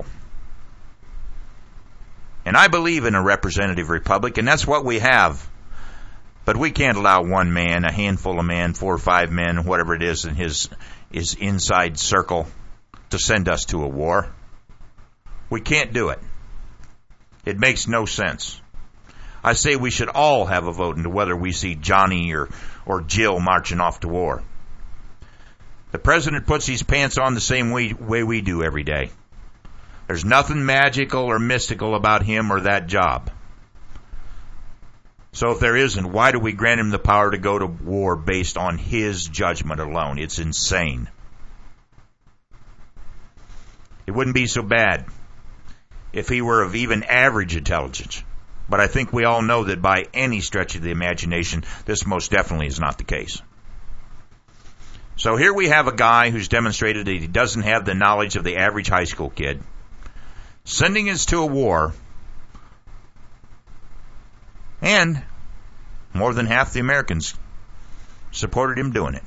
And I believe in a representative republic, and that's what we have. But we can't allow one man, a handful of men, 4 or 5 men, whatever it is in his inside circle, to send us to a war. We can't do it. It makes no sense. I say we should all have a vote into whether we see Johnny or Jill marching off to war. The president puts his pants on the same way we do every day. There's nothing magical or mystical about him or that job. So if there isn't, why do we grant him the power to go to war based on his judgment alone? It's insane. It wouldn't be so bad if he were of even average intelligence. But I think we all know that by any stretch of the imagination, this most definitely is not the case. So here we have a guy who's demonstrated that he doesn't have the knowledge of the average high school kid, sending us to a war, and more than half the Americans supported him doing it.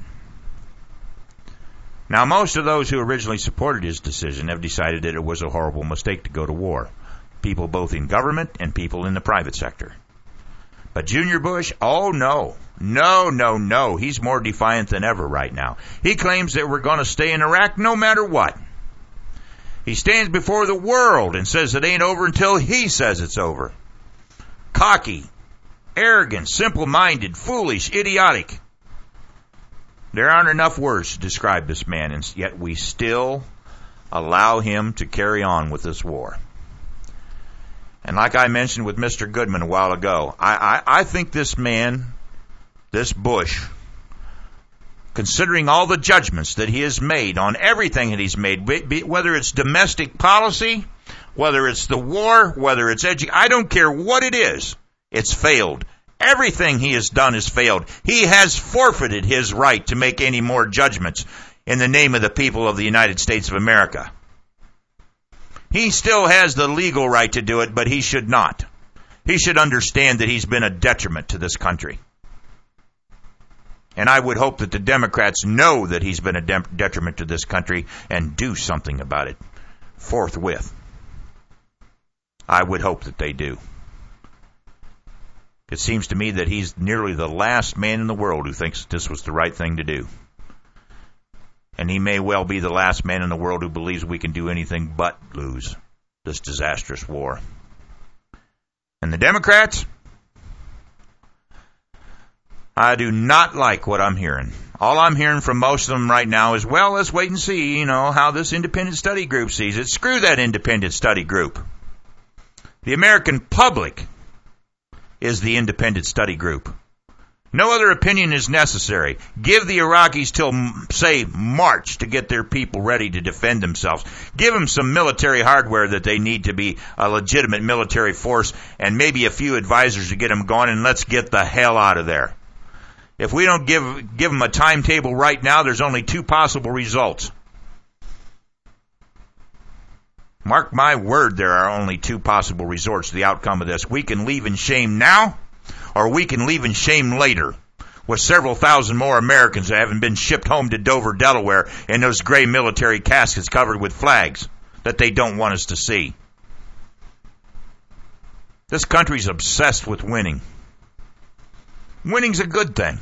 Now, most of those who originally supported his decision have decided that it was a horrible mistake to go to war. people both in government and people in the private sector. But Junior Bush, oh no. No. He's more defiant than ever right now. He claims that we're going to stay in Iraq no matter what. He stands before the world and says it ain't over until he says it's over. Cocky, arrogant, simple-minded, foolish, idiotic. There aren't enough words to describe this man, and yet we still allow him to carry on with this war. And like I mentioned with Mr. Goodman a while ago, I think this man, this Bush, considering all the judgments that he has made on everything that he's made, whether it's domestic policy, whether it's the war, whether it's education, I don't care what it is, it's failed. Everything he has done has failed. He has forfeited his right to make any more judgments in the name of the people of the United States of America. He still has the legal right to do it, but he should not. He should understand that he's been a detriment to this country. And I would hope that the Democrats know that he's been a detriment to this country and do something about it forthwith. I would hope that they do. It seems to me that he's nearly the last man in the world who thinks this was the right thing to do. And he may well be the last man in the world who believes we can do anything but lose this disastrous war. And the Democrats? I do not like what I'm hearing. All I'm hearing from most of them right now is, well, let's wait and see, how this independent study group sees it. Screw that independent study group. The American public is the independent study group. No other opinion is necessary. Give the Iraqis till, say, March to get their people ready to defend themselves. Give them some military hardware that they need to be a legitimate military force and maybe a few advisors to get them going, and let's get the hell out of there. If we don't give them a timetable right now, there's only two possible results. Mark my word, there are only two possible resorts to the outcome of this. We can leave in shame now, or we can leave in shame later, with several thousand more Americans that haven't been shipped home to Dover, Delaware, in those gray military caskets covered with flags that they don't want us to see. This country's obsessed with winning. Winning's a good thing.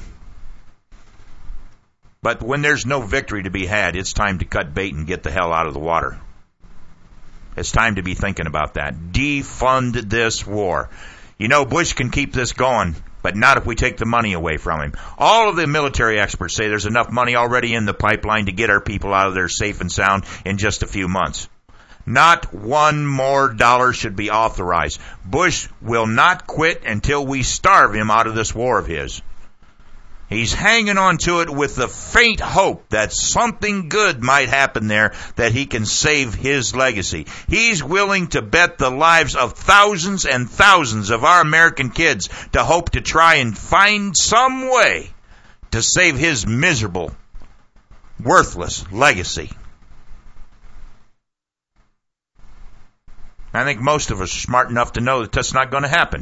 But when there's no victory to be had, it's time to cut bait and get the hell out of the water. It's time to be thinking about that. Defund this war. Bush can keep this going, but not if we take the money away from him. All of the military experts say there's enough money already in the pipeline to get our people out of there safe and sound in just a few months. Not one more dollar should be authorized. Bush will not quit until we starve him out of this war of his. He's hanging on to it with the faint hope that something good might happen there, that he can save his legacy. He's willing to bet the lives of thousands and thousands of our American kids to hope to try and find some way to save his miserable, worthless legacy. I think most of us are smart enough to know that that's not going to happen.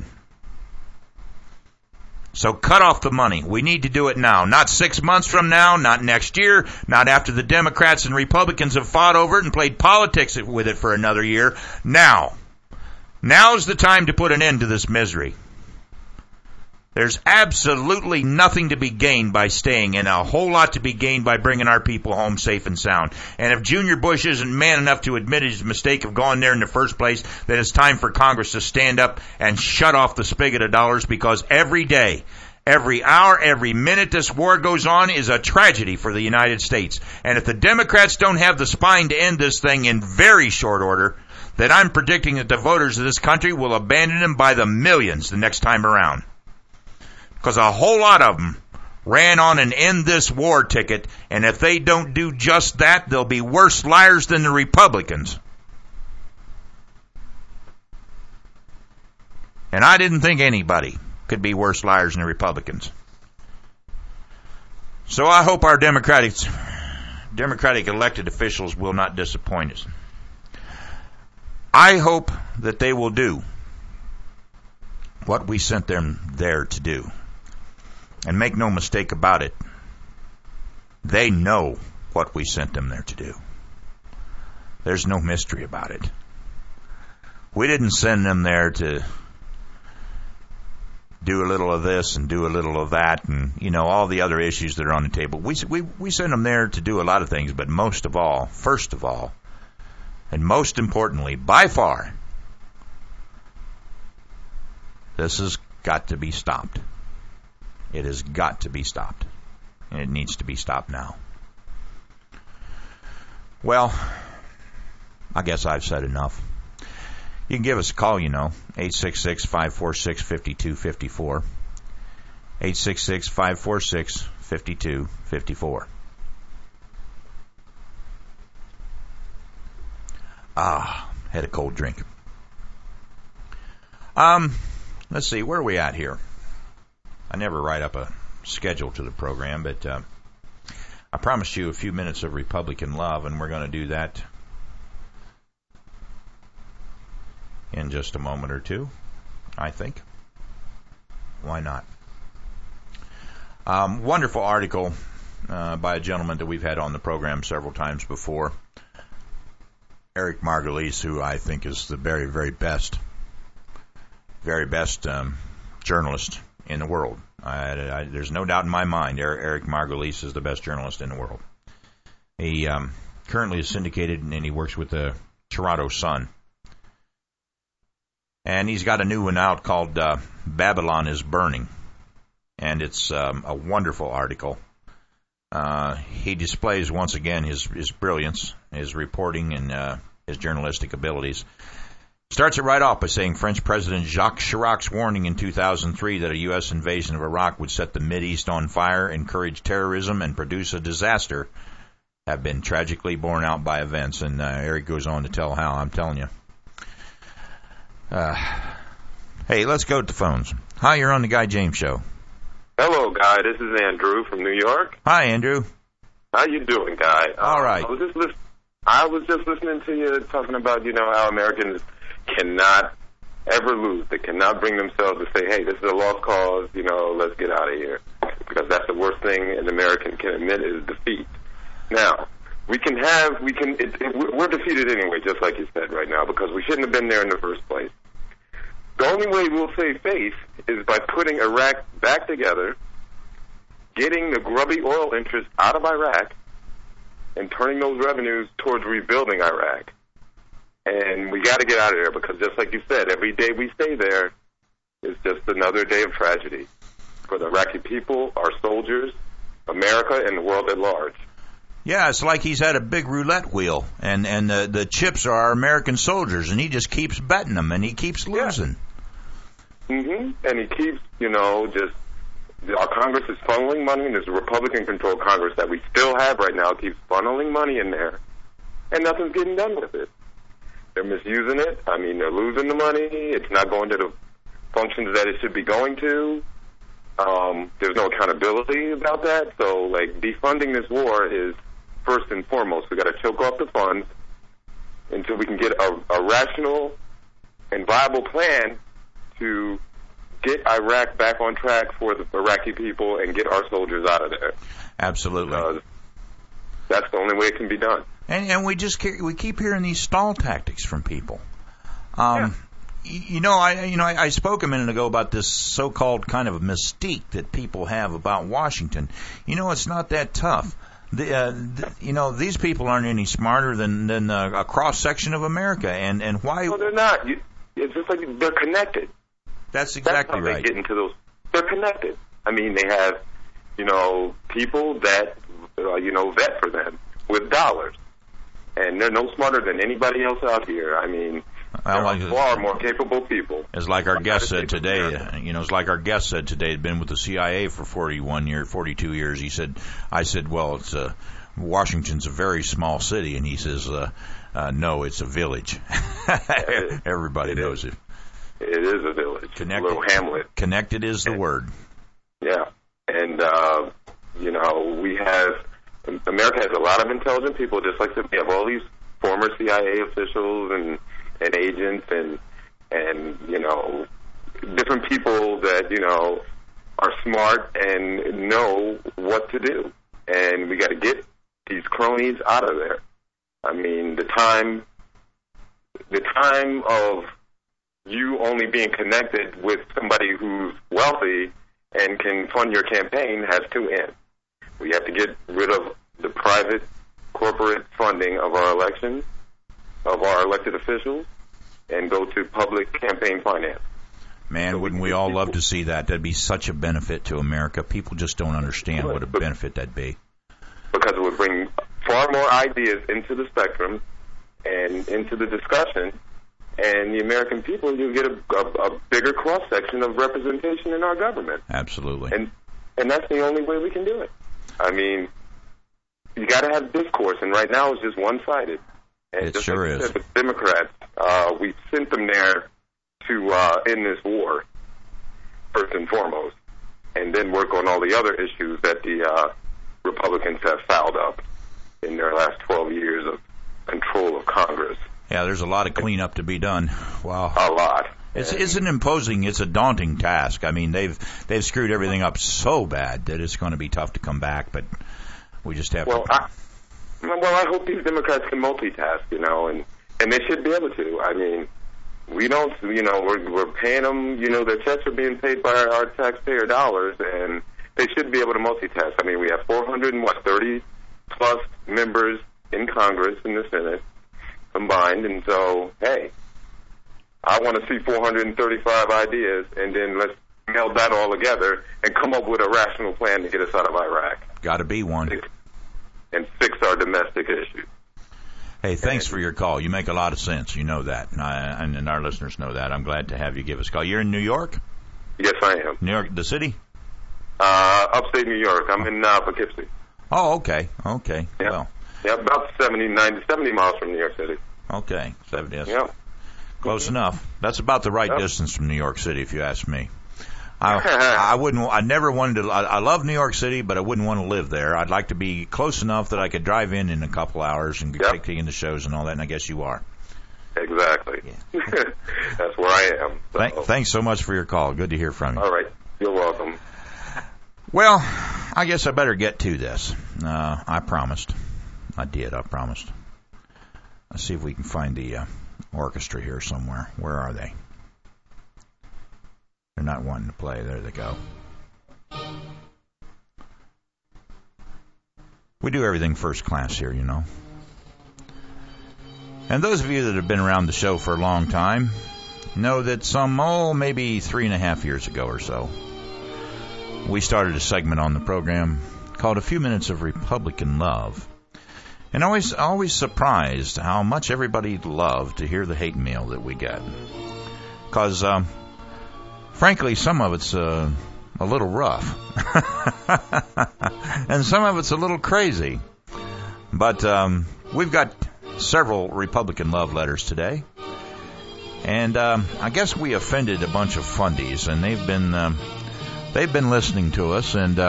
So cut off the money. We need to do it now. Not 6 months from now, not next year, not after the Democrats and Republicans have fought over it and played politics with it for another year. Now. Now's the time to put an end to this misery. There's absolutely nothing to be gained by staying, and a whole lot to be gained by bringing our people home safe and sound. And if Junior Bush isn't man enough to admit his mistake of going there in the first place, then it's time for Congress to stand up and shut off the spigot of dollars, because every day, every hour, every minute this war goes on is a tragedy for the United States. And if the Democrats don't have the spine to end this thing in very short order, then I'm predicting that the voters of this country will abandon him by the millions the next time around. Because a whole lot of them ran on an end this war ticket, and if they don't do just that, they'll be worse liars than the Republicans. And I didn't think anybody could be worse liars than the Republicans. So I hope our Democratic elected officials will not disappoint us. I hope that they will do what we sent them there to do. And make no mistake about it, they know what we sent them there to do. There's no mystery about it. We didn't send them there to do a little of this and do a little of that and, all the other issues that are on the table. We send them there to do a lot of things, but most of all, first of all, and most importantly, by far, this has got to be stopped. It has got to be stopped. And it needs to be stopped now. Well, I guess I've said enough. You can give us a call, 866-546-5254. 866-546-5254. Had a cold drink. Let's see, where are we at here? I never write up a schedule to the program, but I promised you a few minutes of Republican love, and we're going to do that in just a moment or two, I think. Why not? Wonderful article by a gentleman that we've had on the program several times before, Eric Margolis, who I think is the very, very best journalist in the world. There's no doubt in my mind Eric Margolis is the best journalist in the world. He currently is syndicated, and he works with the Toronto Sun. And he's got a new one out called Babylon is Burning. And it's a wonderful article. He displays, once again, his brilliance, his reporting, and his journalistic abilities. Starts it right off by saying French President Jacques Chirac's warning in 2003 that a U.S. invasion of Iraq would set the Mideast on fire, encourage terrorism, and produce a disaster have been tragically borne out by events. And Eric goes on to tell how. I'm telling you. Hey, let's go to the phones. Hi, you're on the Guy James Show. Hello, Guy. This is Andrew from New York. Hi, Andrew. How you doing, Guy? All right. I was just listening to you talking about, how Americans cannot ever lose. They cannot bring themselves to say, hey, this is a lost cause, let's get out of here. Because that's the worst thing an American can admit is defeat. Now, we're defeated anyway, just like you said right now, because we shouldn't have been there in the first place. The only way we'll save face is by putting Iraq back together, getting the grubby oil interests out of Iraq, and turning those revenues towards rebuilding Iraq. And we got to get out of there because, just like you said, every day we stay there is just another day of tragedy for the Iraqi people, our soldiers, America, and the world at large. Yeah, it's like he's had a big roulette wheel, and the chips are our American soldiers, and he just keeps betting them, and he keeps losing. Yeah. And he keeps, our Congress is funneling money, and there's a Republican-controlled Congress that we still have right now, keeps funneling money in there, and nothing's getting done with it. They're misusing it. I mean, they're losing the money. It's not going to the functions that it should be going to. There's no accountability about that. So, defunding this war is first and foremost. We got to choke off the funds until we can get a rational and viable plan to get Iraq back on track for the Iraqi people and get our soldiers out of there. Absolutely. That's the only way it can be done. And we keep hearing these stall tactics from people. I spoke a minute ago about this so-called kind of mystique that people have about Washington. It's not that tough. These people aren't any smarter than a cross section of America. And why? No, they're not. It's just like they're connected. That's exactly right. They get into those. They're connected. I mean, they have people that vet for them with dollars. And they're no smarter than anybody else out here. I mean, they're far more capable people. As like our guest said today, had been with the CIA for 42 years. I said, well, Washington's a very small city. And he says, no, it's a village. Everybody knows it. It is a village. Connected, a little hamlet. Connected is the word. Yeah. And, America has a lot of intelligent people, just like we have all these former CIA officials and agents and different people that, are smart and know what to do. And we got to get these cronies out of there. I mean, the time of you only being connected with somebody who's wealthy and can fund your campaign has to end. We have to get rid of the private corporate funding of our elections, of our elected officials, and go to public campaign finance. Man, wouldn't we all love to see that? That'd be such a benefit to America. People just don't understand what a benefit that'd be. Because it would bring far more ideas into the spectrum and into the discussion, and the American people, you get a bigger cross-section of representation in our government. Absolutely. And that's the only way we can do it. I mean, you got to have discourse, and right now it's just one-sided. And it sure is. The Democrats, we sent them there to end this war, first and foremost, and then work on all the other issues that the Republicans have fouled up in their last 12 years of control of Congress. Yeah, there's a lot of cleanup to be done. Wow. A lot. It's an imposing, it's a daunting task. I mean, they've screwed everything up so bad that it's going to be tough to come back, but we just have to. I hope these Democrats can multitask, and they should be able to. I mean, we don't, we're paying them, their checks are being paid by our taxpayer dollars, and they should be able to multitask. I mean, we have 430 plus members in Congress, in the Senate, combined, and so, hey, I want to see 435 ideas, and then let's meld that all together and come up with a rational plan to get us out of Iraq. Got to be one. And fix our domestic issues. Hey, thanks for your call. You make a lot of sense. You know that, and our listeners know that. I'm glad to have you give us a call. You're in New York? Yes, I am. New York, the city? Upstate New York. I'm in Poughkeepsie. Oh, okay. Okay. Yeah. Well. Yeah, about 70 miles from New York City. Okay. 70, yes. Yeah. Close enough. That's about the right distance from New York City, if you ask me. I never wanted to, I love New York City, but I wouldn't want to live there. I'd like to be close enough that I could drive in a couple hours and take in the shows and all that, and I guess you are. Exactly. Yeah. That's where I am. So. Thanks so much for your call. Good to hear from you. All right. You're welcome. Well, I guess I better get to this. I promised. I promised. Let's see if we can find the orchestra here somewhere. Where are they? They're not wanting to play. There they go. We do everything first class here, And those of you that have been around the show for a long time know that maybe 3.5 years ago or so, we started a segment on the program called A Few Minutes of Republican Love. And always surprised how much everybody loved to hear the hate mail that we get. Because, frankly, some of it's a little rough. And some of it's a little crazy. But we've got several Republican love letters today. And I guess we offended a bunch of fundies, and they've been listening to us, and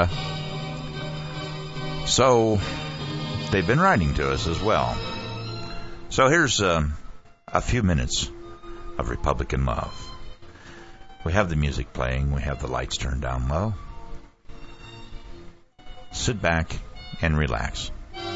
so they've been writing to us as well. So here's a few minutes of Republican love. We have the music playing. We have the lights turned down low. Sit back and relax.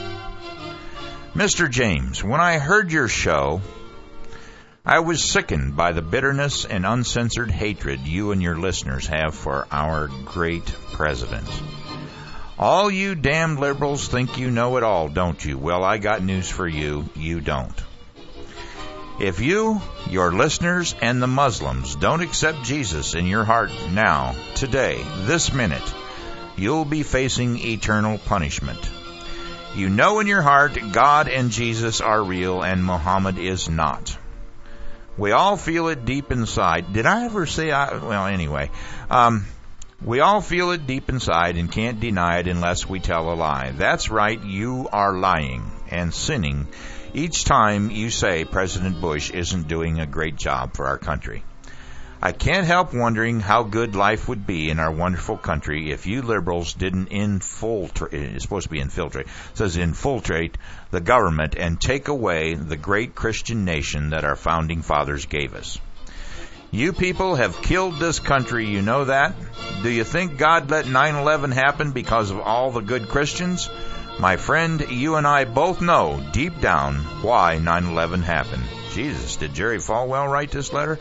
Mr. James, when I heard your show, I was sickened by the bitterness and uncensored hatred you and your listeners have for our great president. All you damned liberals think you know it all, don't you? Well, I got news for you. You don't. If you, your listeners, and the Muslims don't accept Jesus in your heart now, today, this minute, you'll be facing eternal punishment. You know in your heart God and Jesus are real and Muhammad is not. We all feel it deep inside. Did I ever say well, anyway. We all feel it deep inside and can't deny it unless we tell a lie. That's right, you are lying and sinning each time you say President Bush isn't doing a great job for our country. I can't help wondering how good life would be in our wonderful country if you liberals didn't infiltrate, it's supposed to be infiltrate, it says infiltrate the government and take away the great Christian nation that our founding fathers gave us. You people have killed this country, you know that? Do you think God let 9/11 happen because of all the good Christians? My friend, you and I both know deep down why 9/11 happened. Jesus, did Jerry Falwell write this letter?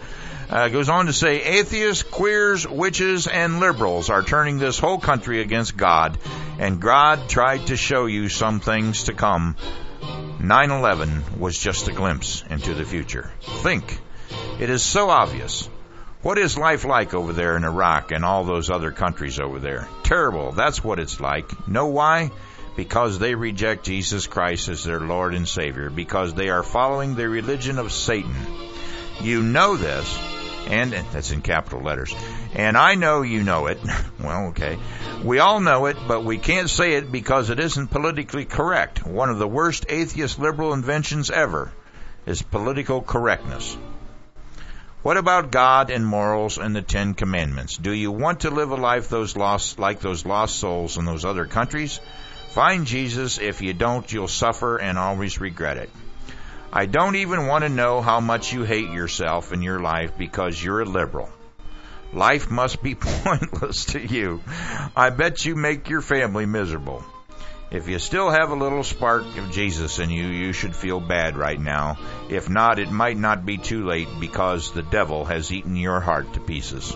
Goes on to say, atheists, queers, witches, and liberals are turning this whole country against God, and God tried to show you some things to come. 9/11 was just a glimpse into the future. Think. It is so obvious. What is life like over there in Iraq and all those other countries over there? Terrible. That's what it's like. Know why? Because they reject Jesus Christ as their Lord and Savior, because they are following the religion of Satan. You know this, and that's in capital letters, and I know you know it. Well, okay. We all know it, but we can't say it because it isn't politically correct. One of the worst atheist liberal inventions ever is political correctness. What about God and morals and the 10 Commandments? Do you want to live a life like those lost souls in those other countries? Find Jesus. If you don't, you'll suffer and always regret it. I don't even want to know how much you hate yourself and your life because you're a liberal. Life must be pointless to you. I bet you make your family miserable. If you still have a little spark of Jesus in you, you should feel bad right now. If not, it might not be too late because the devil has eaten your heart to pieces.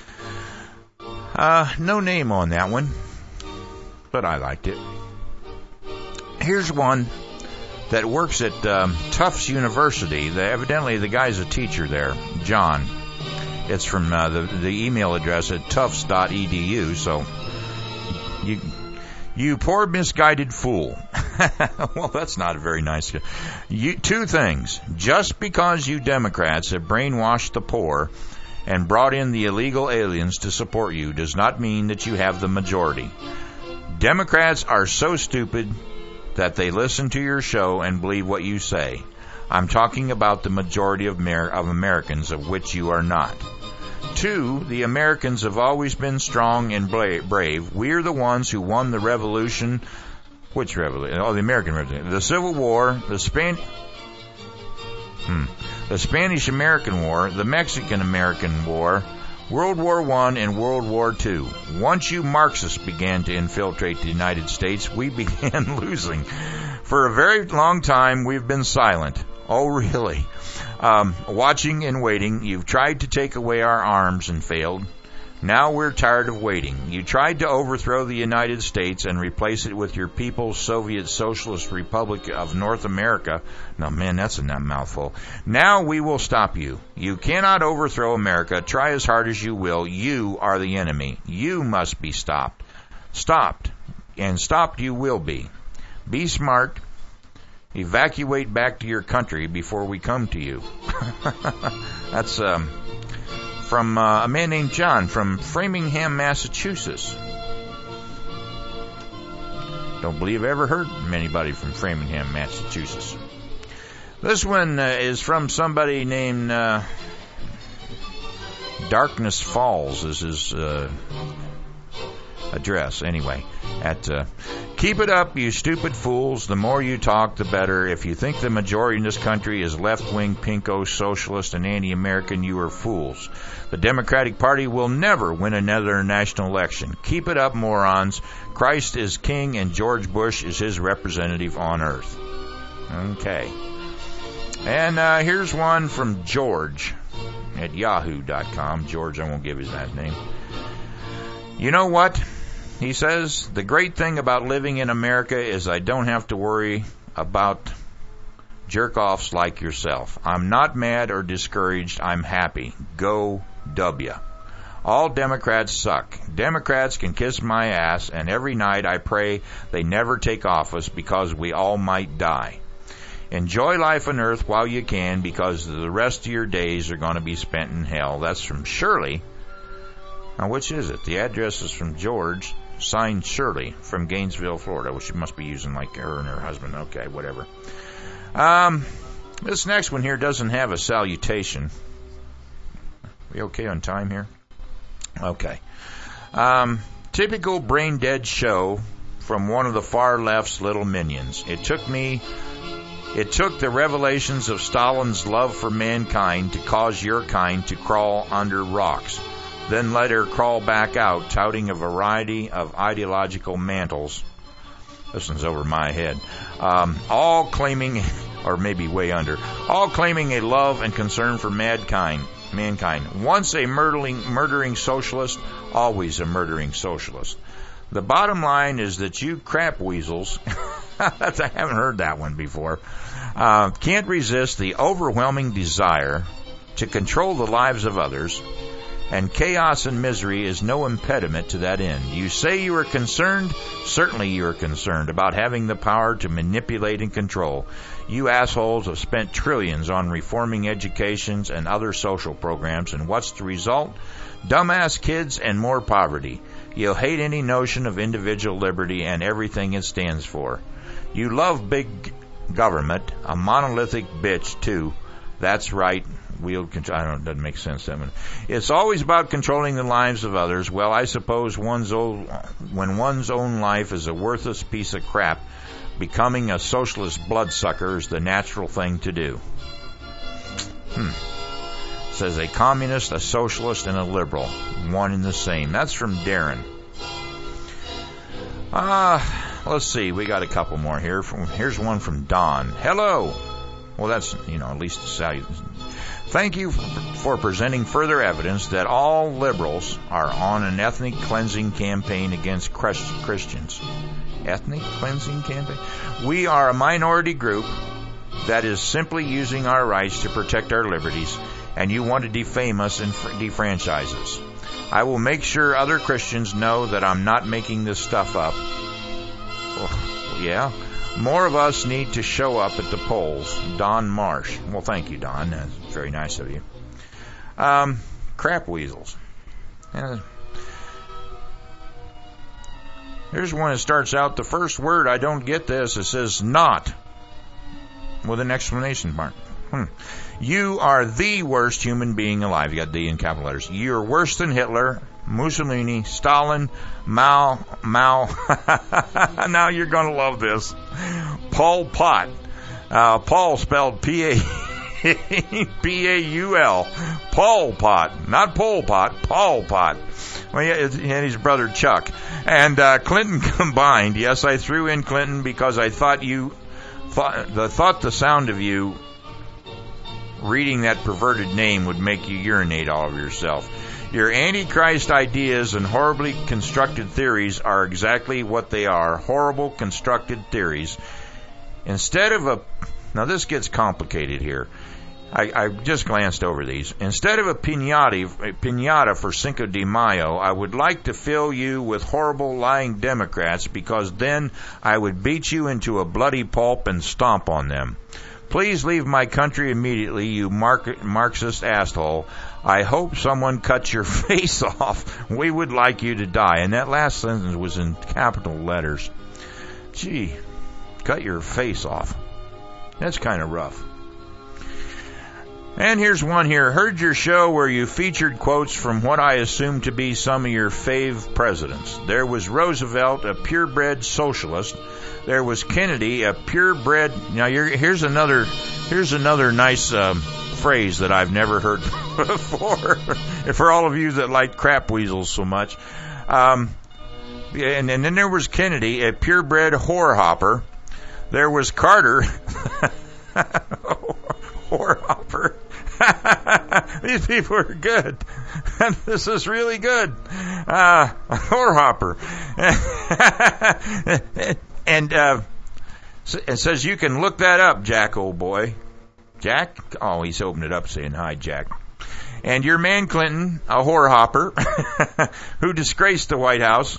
No name on that one, but I liked it. Here's one that works at Tufts University. Evidently, the guy's a teacher there, John. It's from the email address at tufts.edu. So, you poor misguided fool. Well, that's not a very nice. Two things. Just because you Democrats have brainwashed the poor and brought in the illegal aliens to support you does not mean that you have the majority. Democrats are so stupid that they listen to your show and believe what you say. I'm talking about the majority of Americans, of which you are not. Two, the Americans have always been strong and brave. We're the ones who won the revolution. Which revolution? Oh, the American Revolution. The Civil War, the Spanish-American War, the Mexican-American War, World War I and World War II. Once you Marxists began to infiltrate the United States, we began losing. For a very long time, we've been silent. Oh, really? Watching and waiting. You've tried to take away our arms and failed. Now we're tired of waiting. You tried to overthrow the United States and replace it with your People's Soviet Socialist Republic of North America. Now, man, that's a mouthful. Now we will stop you. You cannot overthrow America. Try as hard as you will. You are the enemy. You must be stopped. Stopped. And stopped you will be. Be smart. Evacuate back to your country before we come to you. That's from a man named John from Framingham, Massachusetts. Don't believe I've ever heard from anybody from Framingham, Massachusetts. This one is from somebody named Darkness Falls is his address. Anyway, keep it up, you stupid fools. The more you talk, the better. If you think the majority in this country is left-wing, pinko, socialist, and anti-American, you are fools. The Democratic Party will never win another national election. Keep it up, morons. Christ is king, and George Bush is his representative on earth. Okay. And here's one from George at yahoo.com. George, I won't give his last name. You know what? He says, the great thing about living in America is I don't have to worry about jerk-offs like yourself. I'm not mad or discouraged. I'm happy. Go W. All Democrats suck. Democrats can kiss my ass, and every night I pray they never take office because we all might die. Enjoy life on earth while you can because the rest of your days are going to be spent in hell. That's from Shirley. Now, which is it? The address is from George, signed Shirley from Gainesville, Florida, which she must be using like her and her husband. Okay, whatever. This next one here doesn't have a salutation. We okay on time here? Okay. Typical brain dead show from one of the far left's little minions. It took the revelations of Stalin's love for mankind to cause your kind to crawl under rocks. Then let her crawl back out, touting a variety of ideological mantles. This one's over my head. All claiming, or maybe way under, all claiming a love and concern for mankind. mankind. Once a murdering socialist, always a murdering socialist. The bottom line is that you crap weasels, I haven't heard that one before, can't resist the overwhelming desire to control the lives of others, and chaos and misery is no impediment to that end. You say you are concerned, certainly you are concerned about having the power to manipulate and control. You assholes have spent trillions on reforming educations and other social programs, and what's the result? Dumbass kids and more poverty. You'll hate any notion of individual liberty and everything it stands for. You love big government, a monolithic bitch too. That's right. Wield control. I don't know, it doesn't make sense. It's always about controlling the lives of others. Well, I suppose when one's own life is a worthless piece of crap, becoming a socialist bloodsucker is the natural thing to do. Says a communist, a socialist, and a liberal. One and the same. That's from Darren. Let's see. We got a couple more here. Here's one from Don. Hello. Well, that's, at least a salute. Thank you for presenting further evidence that all liberals are on an ethnic cleansing campaign against Christians. Ethnic cleansing campaign? We are a minority group that is simply using our rights to protect our liberties, and you want to defame us and defranchise us. I will make sure other Christians know that I'm not making this stuff up. Yeah? More of us need to show up at the polls. Don Marsh. Well, thank you, Don. That's very nice of you. Crap weasels. Here's one that starts out, the first word, I don't get this. It says not with an exclamation mark. You are the worst human being alive. You got D in capital letters. You're worse than Hitler, Mussolini, Stalin, Mao. Now you're going to love this. Pol Pot. Paul spelled P-A-U-L. Pol Pot. Not Pol Pot. Pol Pot. Well, yeah, and his brother Chuck. And Clinton combined. Yes, I threw in Clinton because I thought the sound of you reading that perverted name would make you urinate all over yourself. Your Antichrist ideas and horribly constructed theories are exactly what they are, horrible constructed theories. Instead of now this gets complicated here. I just glanced over these. Instead of a piñata for Cinco de Mayo, I would like to fill you with horrible lying Democrats, because then I would beat you into a bloody pulp and stomp on them. Please leave my country immediately, you Marxist asshole. I hope someone cuts your face off. We would like you to die. And that last sentence was in capital letters. Gee, cut your face off. That's kind of rough. And here's one here. Heard your show where you featured quotes from what I assume to be some of your fave presidents. There was Roosevelt, a purebred socialist. There was Kennedy, a purebred. Now here's another nice phrase that I've never heard before. For all of you that like crap weasels so much. And then there was Kennedy, a purebred whore hopper. There was Carter, whore hopper. These people are good. This is really good. Whore hopper. And it says you can look that up, Jack, old boy. Jack? Oh, he's opened it up saying, hi, Jack. And your man Clinton, a whore hopper, who disgraced the White House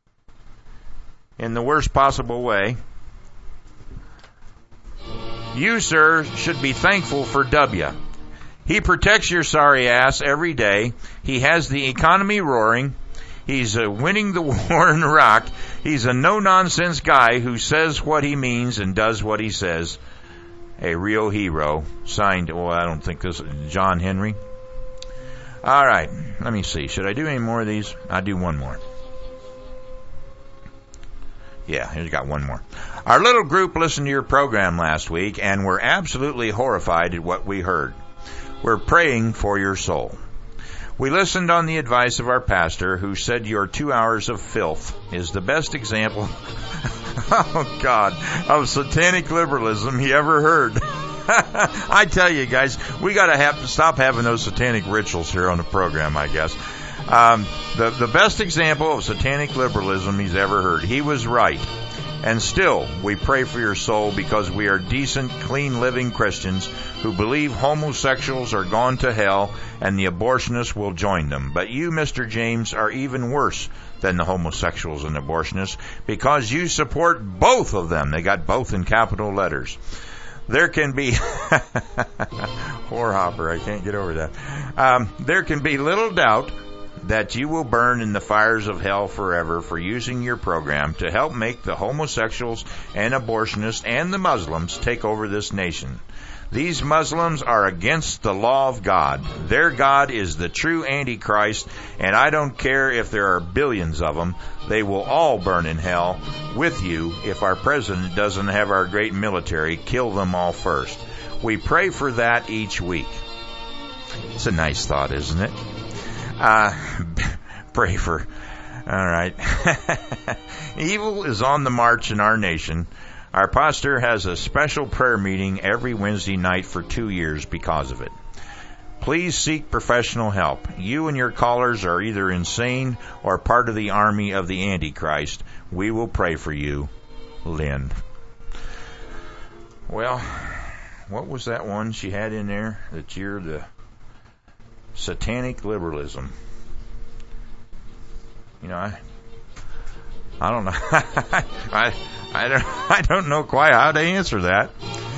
in the worst possible way. You, sir, should be thankful for W. He protects your sorry ass every day. He has the economy roaring. He's winning the war in Iraq. He's a no-nonsense guy who says what he means and does what he says. A real hero. Signed, I don't think this is John Henry. All right, let me see. Should I do any more of these? I'll do one more. Yeah, here's got one more. Our little group listened to your program last week and were absolutely horrified at what we heard. We're praying for your soul. We listened on the advice of our pastor, who said your 2 hours of filth is the best example, oh God, of satanic liberalism he ever heard. I tell you guys, we got to have to stop having those satanic rituals here on the program, I guess. The best example of satanic liberalism he's ever heard. He was right. And still, we pray for your soul because we are decent, clean-living Christians who believe homosexuals are gone to hell and the abortionists will join them. But you, Mr. James, are even worse than the homosexuals and abortionists because you support both of them. They got both in capital letters. There can be... Poor Hopper, I can't get over that. There can be little doubt that you will burn in the fires of hell forever for using your program to help make the homosexuals and abortionists and the Muslims take over this nation. These Muslims are against the law of God. Their God is the true Antichrist, and I don't care if there are billions of them. They will all burn in hell with you if our president doesn't have our great military kill them all first. We pray for that each week. It's a nice thought, isn't it? Pray for... All right. Evil is on the march in our nation. Our pastor has a special prayer meeting every Wednesday night for 2 years because of it. Please seek professional help. You and your callers are either insane or part of the army of the Antichrist. We will pray for you, Lynn. Well, what was that one she had in there? That you're the satanic liberalism. You know, I don't know. I don't know quite how to answer that.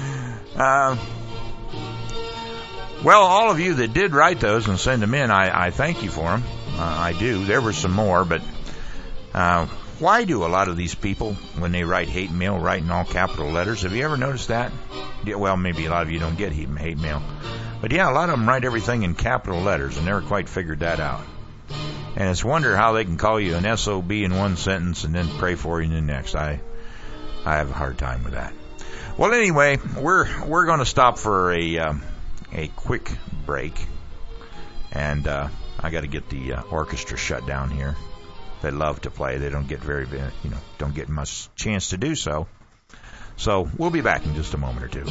Well, all of you that did write those and send them in, I thank you for them. I do. There were some more, but why do a lot of these people, when they write hate mail, write in all capital letters? Have you ever noticed that? Yeah, well, maybe a lot of you don't get hate mail. But yeah, a lot of them write everything in capital letters and never quite figured that out. And it's a wonder how they can call you an SOB in one sentence and then pray for you in the next. I have a hard time with that. Well, anyway, we're going to stop for a quick break, and I got to get the orchestra shut down here. They love to play. They don't get don't get much chance to do so. So we'll be back in just a moment or two.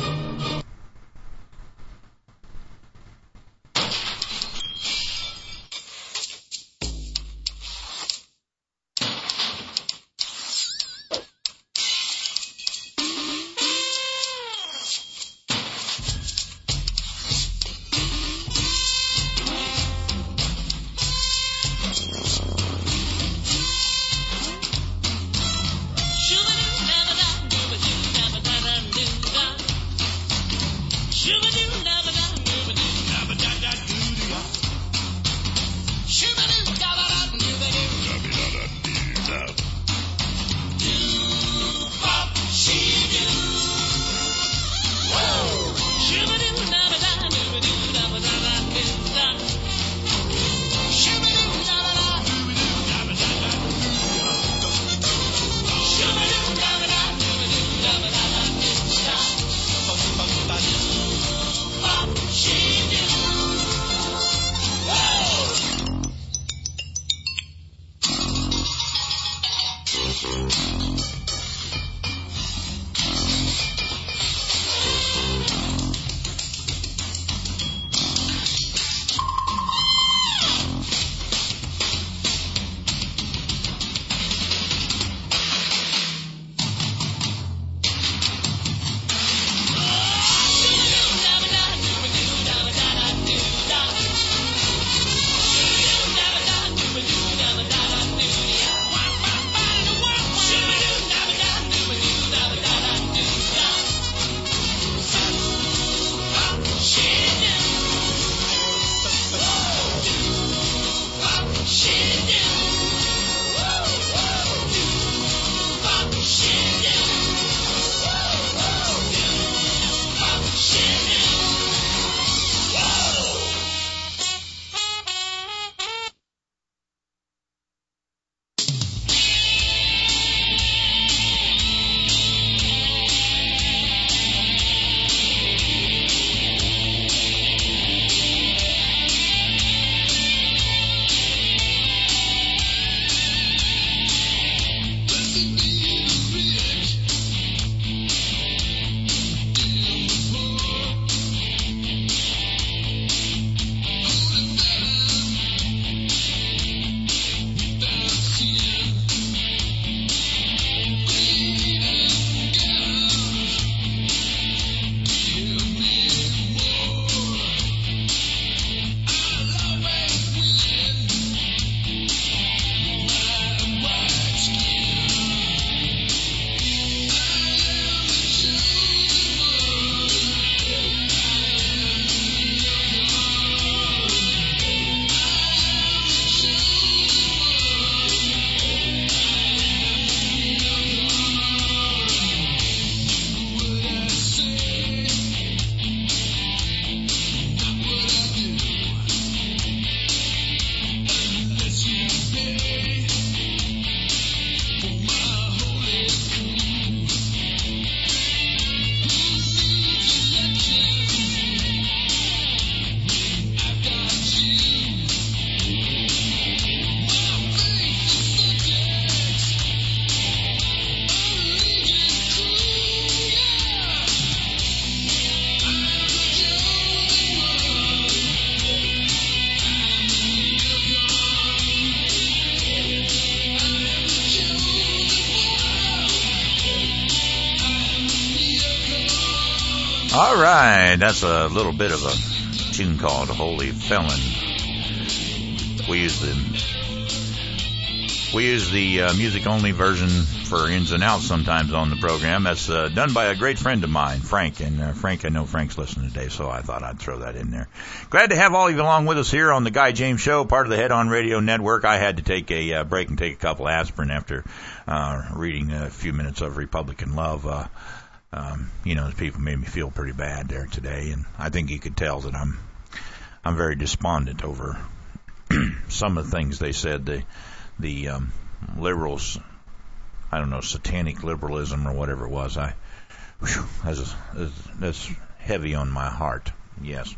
All right, that's a little bit of a tune called Holy Felon. We use the music-only version for ins and outs sometimes on the program. That's done by a great friend of mine, Frank. And Frank, I know Frank's listening today, so I thought I'd throw that in there. Glad to have all of you along with us here on the Guy James Show, part of the Head On Radio Network. I had to take a break and take a couple aspirin after reading a few minutes of Republican Love. The people made me feel pretty bad there today, and I think you could tell that I'm very despondent over some of the things they said. The liberals, I don't know, satanic liberalism or whatever it was. That's heavy on my heart. Yes.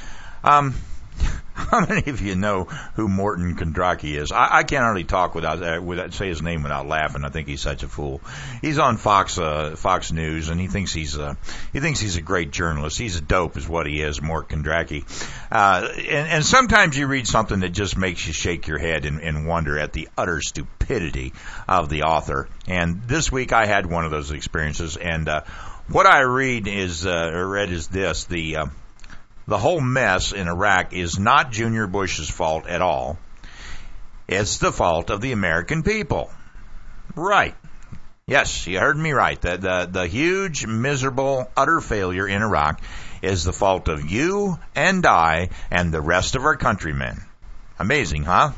How many of you know who Morton Kondracki is? I can't hardly talk without say his name without laughing. I think he's such a fool. He's on Fox News, and he thinks he's a great journalist. He's a dope, is what he is, Morton Kondracki. And sometimes you read something that just makes you shake your head and wonder at the utter stupidity of the author. And this week I had one of those experiences. And what I read is this: the whole mess in Iraq is not Junior Bush's fault at all. It's the fault of the American people. Right. Yes, you heard me right. The huge, miserable, utter failure in Iraq is the fault of you and I and the rest of our countrymen. Amazing, huh?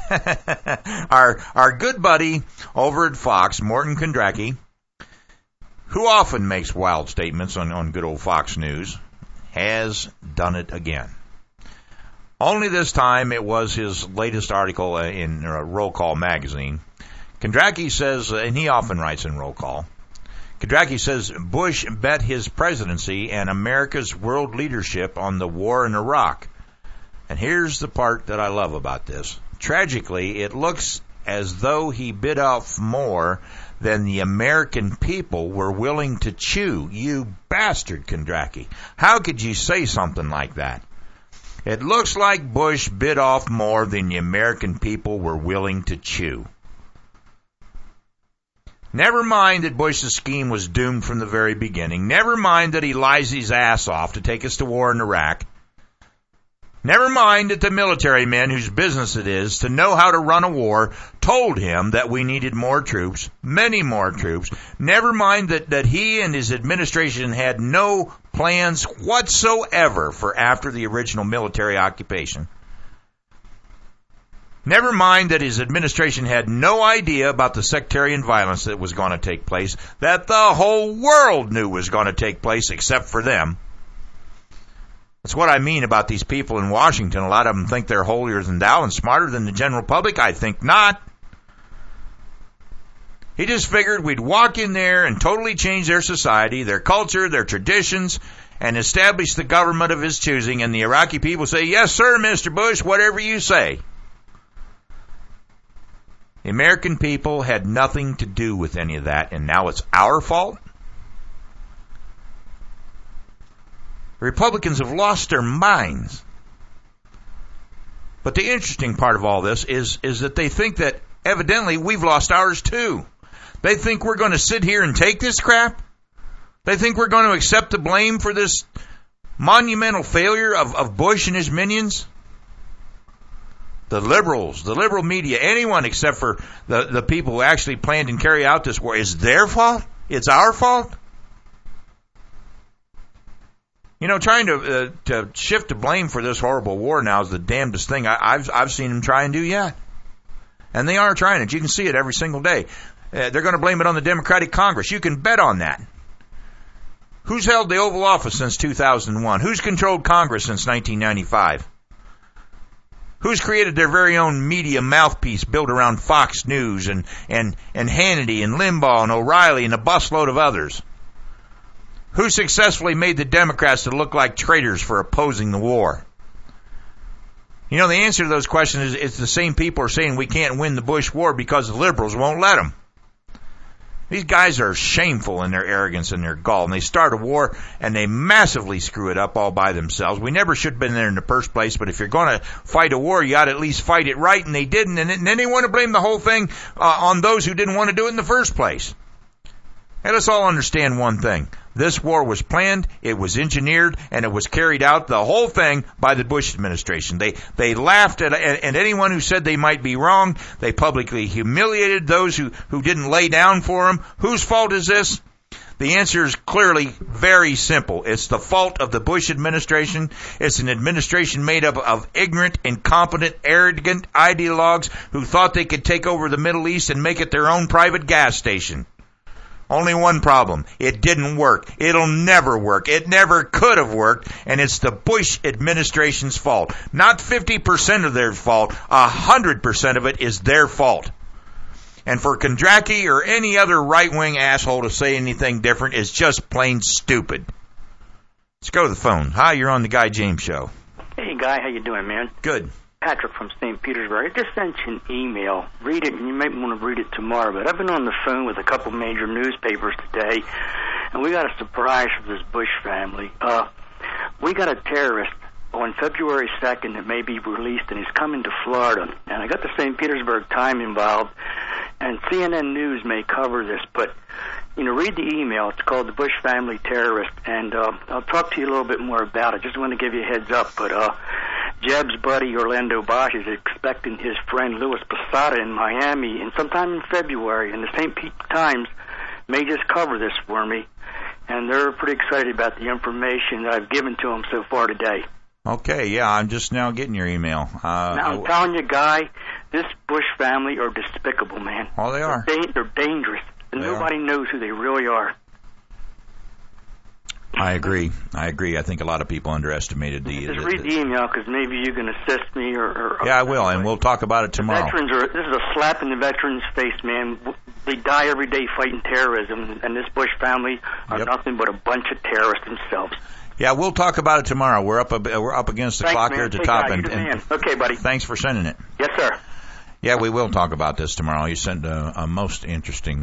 Our good buddy over at Fox, Morton Kondracki, who often makes wild statements on good old Fox News, has done it again. Only this time it was his latest article in Roll Call magazine. Kondracki says, and he often writes in Roll Call, Kondracki says Bush bet his presidency and America's world leadership on the war in Iraq. And here's the part that I love about this. Tragically, it looks as though he bit off more than the American people were willing to chew. You bastard, Kondracki. How could you say something like that? It looks like Bush bit off more than the American people were willing to chew. Never mind that Bush's scheme was doomed from the very beginning. Never mind that he lies his ass off to take us to war in Iraq. Never mind that the military men whose business it is to know how to run a war told him that we needed more troops, many more troops. Never mind that he and his administration had no plans whatsoever for after the original military occupation. Never mind that his administration had no idea about the sectarian violence that was going to take place, that the whole world knew was going to take place except for them. That's what I mean about these people in Washington. A lot of them think they're holier than thou and smarter than the general public. I think not. He just figured we'd walk in there and totally change their society, their culture, their traditions, and establish the government of his choosing. And the Iraqi people say, yes, sir, Mr. Bush, whatever you say. The American people had nothing to do with any of that, and now it's our fault? Republicans have lost their minds. But the interesting part of all this is that they think that evidently we've lost ours too. They think we're going to sit here and take this crap. They think we're going to accept the blame for this monumental failure of Bush and his minions. The liberals, the liberal media, anyone except for the people who actually planned and carried out this war, is their fault? It's our fault? You know, trying to shift the blame for this horrible war now is the damnedest thing I've seen them try and do yet. And they are trying it. You can see it every single day. They're going to blame it on the Democratic Congress. You can bet on that. Who's held the Oval Office since 2001? Who's controlled Congress since 1995? Who's created their very own media mouthpiece built around Fox News and Hannity and Limbaugh and O'Reilly and a busload of others? Who successfully made the Democrats to look like traitors for opposing the war? You know, the answer to those questions is it's the same people are saying we can't win the Bush war because the liberals won't let them. These guys are shameful in their arrogance and their gall, and they start a war and they massively screw it up all by themselves. We never should have been there in the first place, but if you're going to fight a war, you ought to at least fight it right, and they didn't, and then they want to blame the whole thing on those who didn't want to do it in the first place. And let's all understand one thing. This war was planned, it was engineered, and it was carried out, the whole thing, by the Bush administration. They laughed at anyone who said they might be wrong. They publicly humiliated those who didn't lay down for them. Whose fault is this? The answer is clearly very simple. It's the fault of the Bush administration. It's an administration made up of ignorant, incompetent, arrogant ideologues who thought they could take over the Middle East and make it their own private gas station. Only one problem. It didn't work. It'll never work. It never could have worked, and it's the Bush administration's fault. Not 50% of their fault. 100% of it is their fault. And for Kondracki or any other right-wing asshole to say anything different is just plain stupid. Let's go to the phone. Hi, you're on the Guy James Show. Hey, Guy, how you doing, man? Good. Patrick from St. Petersburg. I just sent you an email. Read it, and you might want to read it tomorrow. But I've been on the phone with a couple major newspapers today, and we got a surprise for this Bush family. We got a terrorist on February 2nd that may be released, and he's coming to Florida. And I got the St. Petersburg Times involved, and CNN News may cover this, but, read the email. It's called The Bush Family Terrorist, and I'll talk to you a little bit more about it. Just want to give you a heads up, but Jeb's buddy Orlando Bosch is expecting his friend Louis Posada in Miami and sometime in February, and the St. Pete Times may just cover this for me, and they're pretty excited about the information that I've given to them so far today. Okay, yeah, I'm just now getting your email. Now, I'm telling you, Guy, this Bush family are despicable, man. Oh, they are. They're dangerous, and nobody knows who they really are. I agree. I think a lot of people underestimated Just read the email, because maybe you can assist me or yeah, I will, and we'll talk about it tomorrow. This is a slap in the veterans' face, man. They die every day fighting terrorism, and this Bush family are nothing but a bunch of terrorists themselves. Yeah, we'll talk about it tomorrow. We're up against the clock here at the top. And okay, buddy. Thanks for sending it. Yes, sir. Yeah, we will talk about this tomorrow. You sent a most interesting.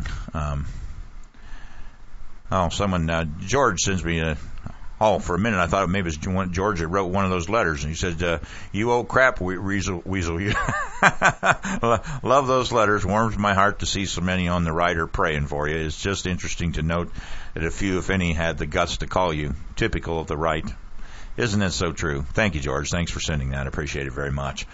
George sends me for a minute I thought maybe it was George that wrote one of those letters, and he said, "You old crap, Weasel." You love those letters. Warms my heart to see so many on the right are praying for you. It's just interesting to note that a few, if any, had the guts to call you. Typical of the right. Isn't it so true? Thank you, George. Thanks for sending that. I appreciate it very much.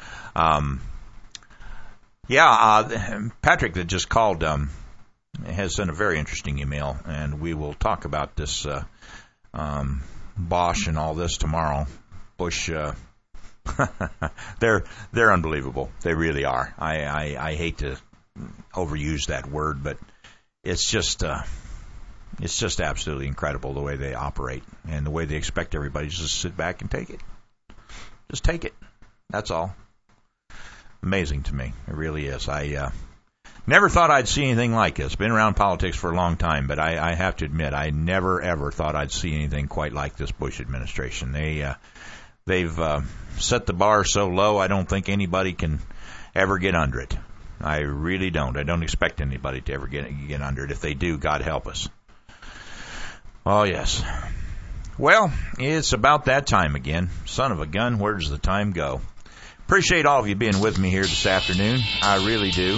Patrick that just called has sent a very interesting email, and we will talk about this Bosch and all this tomorrow. Bush, they're unbelievable. They really are. I hate to overuse that word, but it's just absolutely incredible the way they operate and the way they expect everybody to just sit back and take it. Just take it. That's all. Amazing to me. It really is. I never thought I'd see anything like this. Been around politics for a long time, but I have to admit, I never, ever thought I'd see anything quite like this Bush administration. They've set the bar so low, I don't think anybody can ever get under it. I really don't. I don't expect anybody to ever get under it. If they do, God help us. Oh, yes. Well, it's about that time again. Son of a gun, where does the time go? Appreciate all of you being with me here this afternoon. I really do.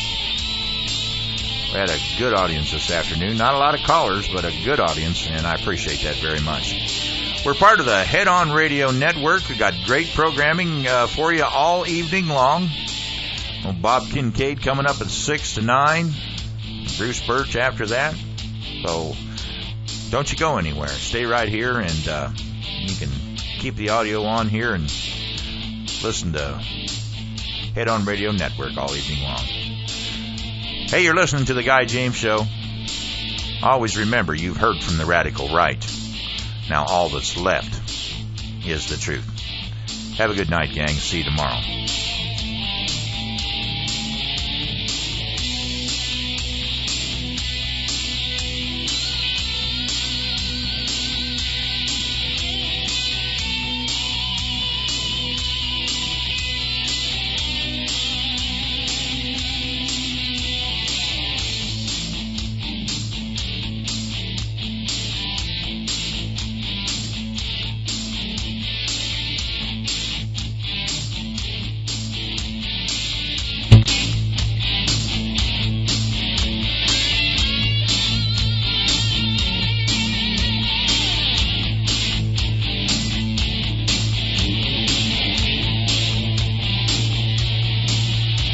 We had a good audience this afternoon. Not a lot of callers, but a good audience, and I appreciate that very much. We're part of the Head On Radio Network. We've got great programming for you all evening long. Well, Bob Kincaid coming up at 6 to 9. Bruce Birch after that. So don't you go anywhere. Stay right here, and you can keep the audio on here and listen to Head On Radio Network all evening long. Hey, you're listening to The Guy James Show. Always remember, you've heard from the radical right. Now all that's left is the truth. Have a good night, gang. See you tomorrow.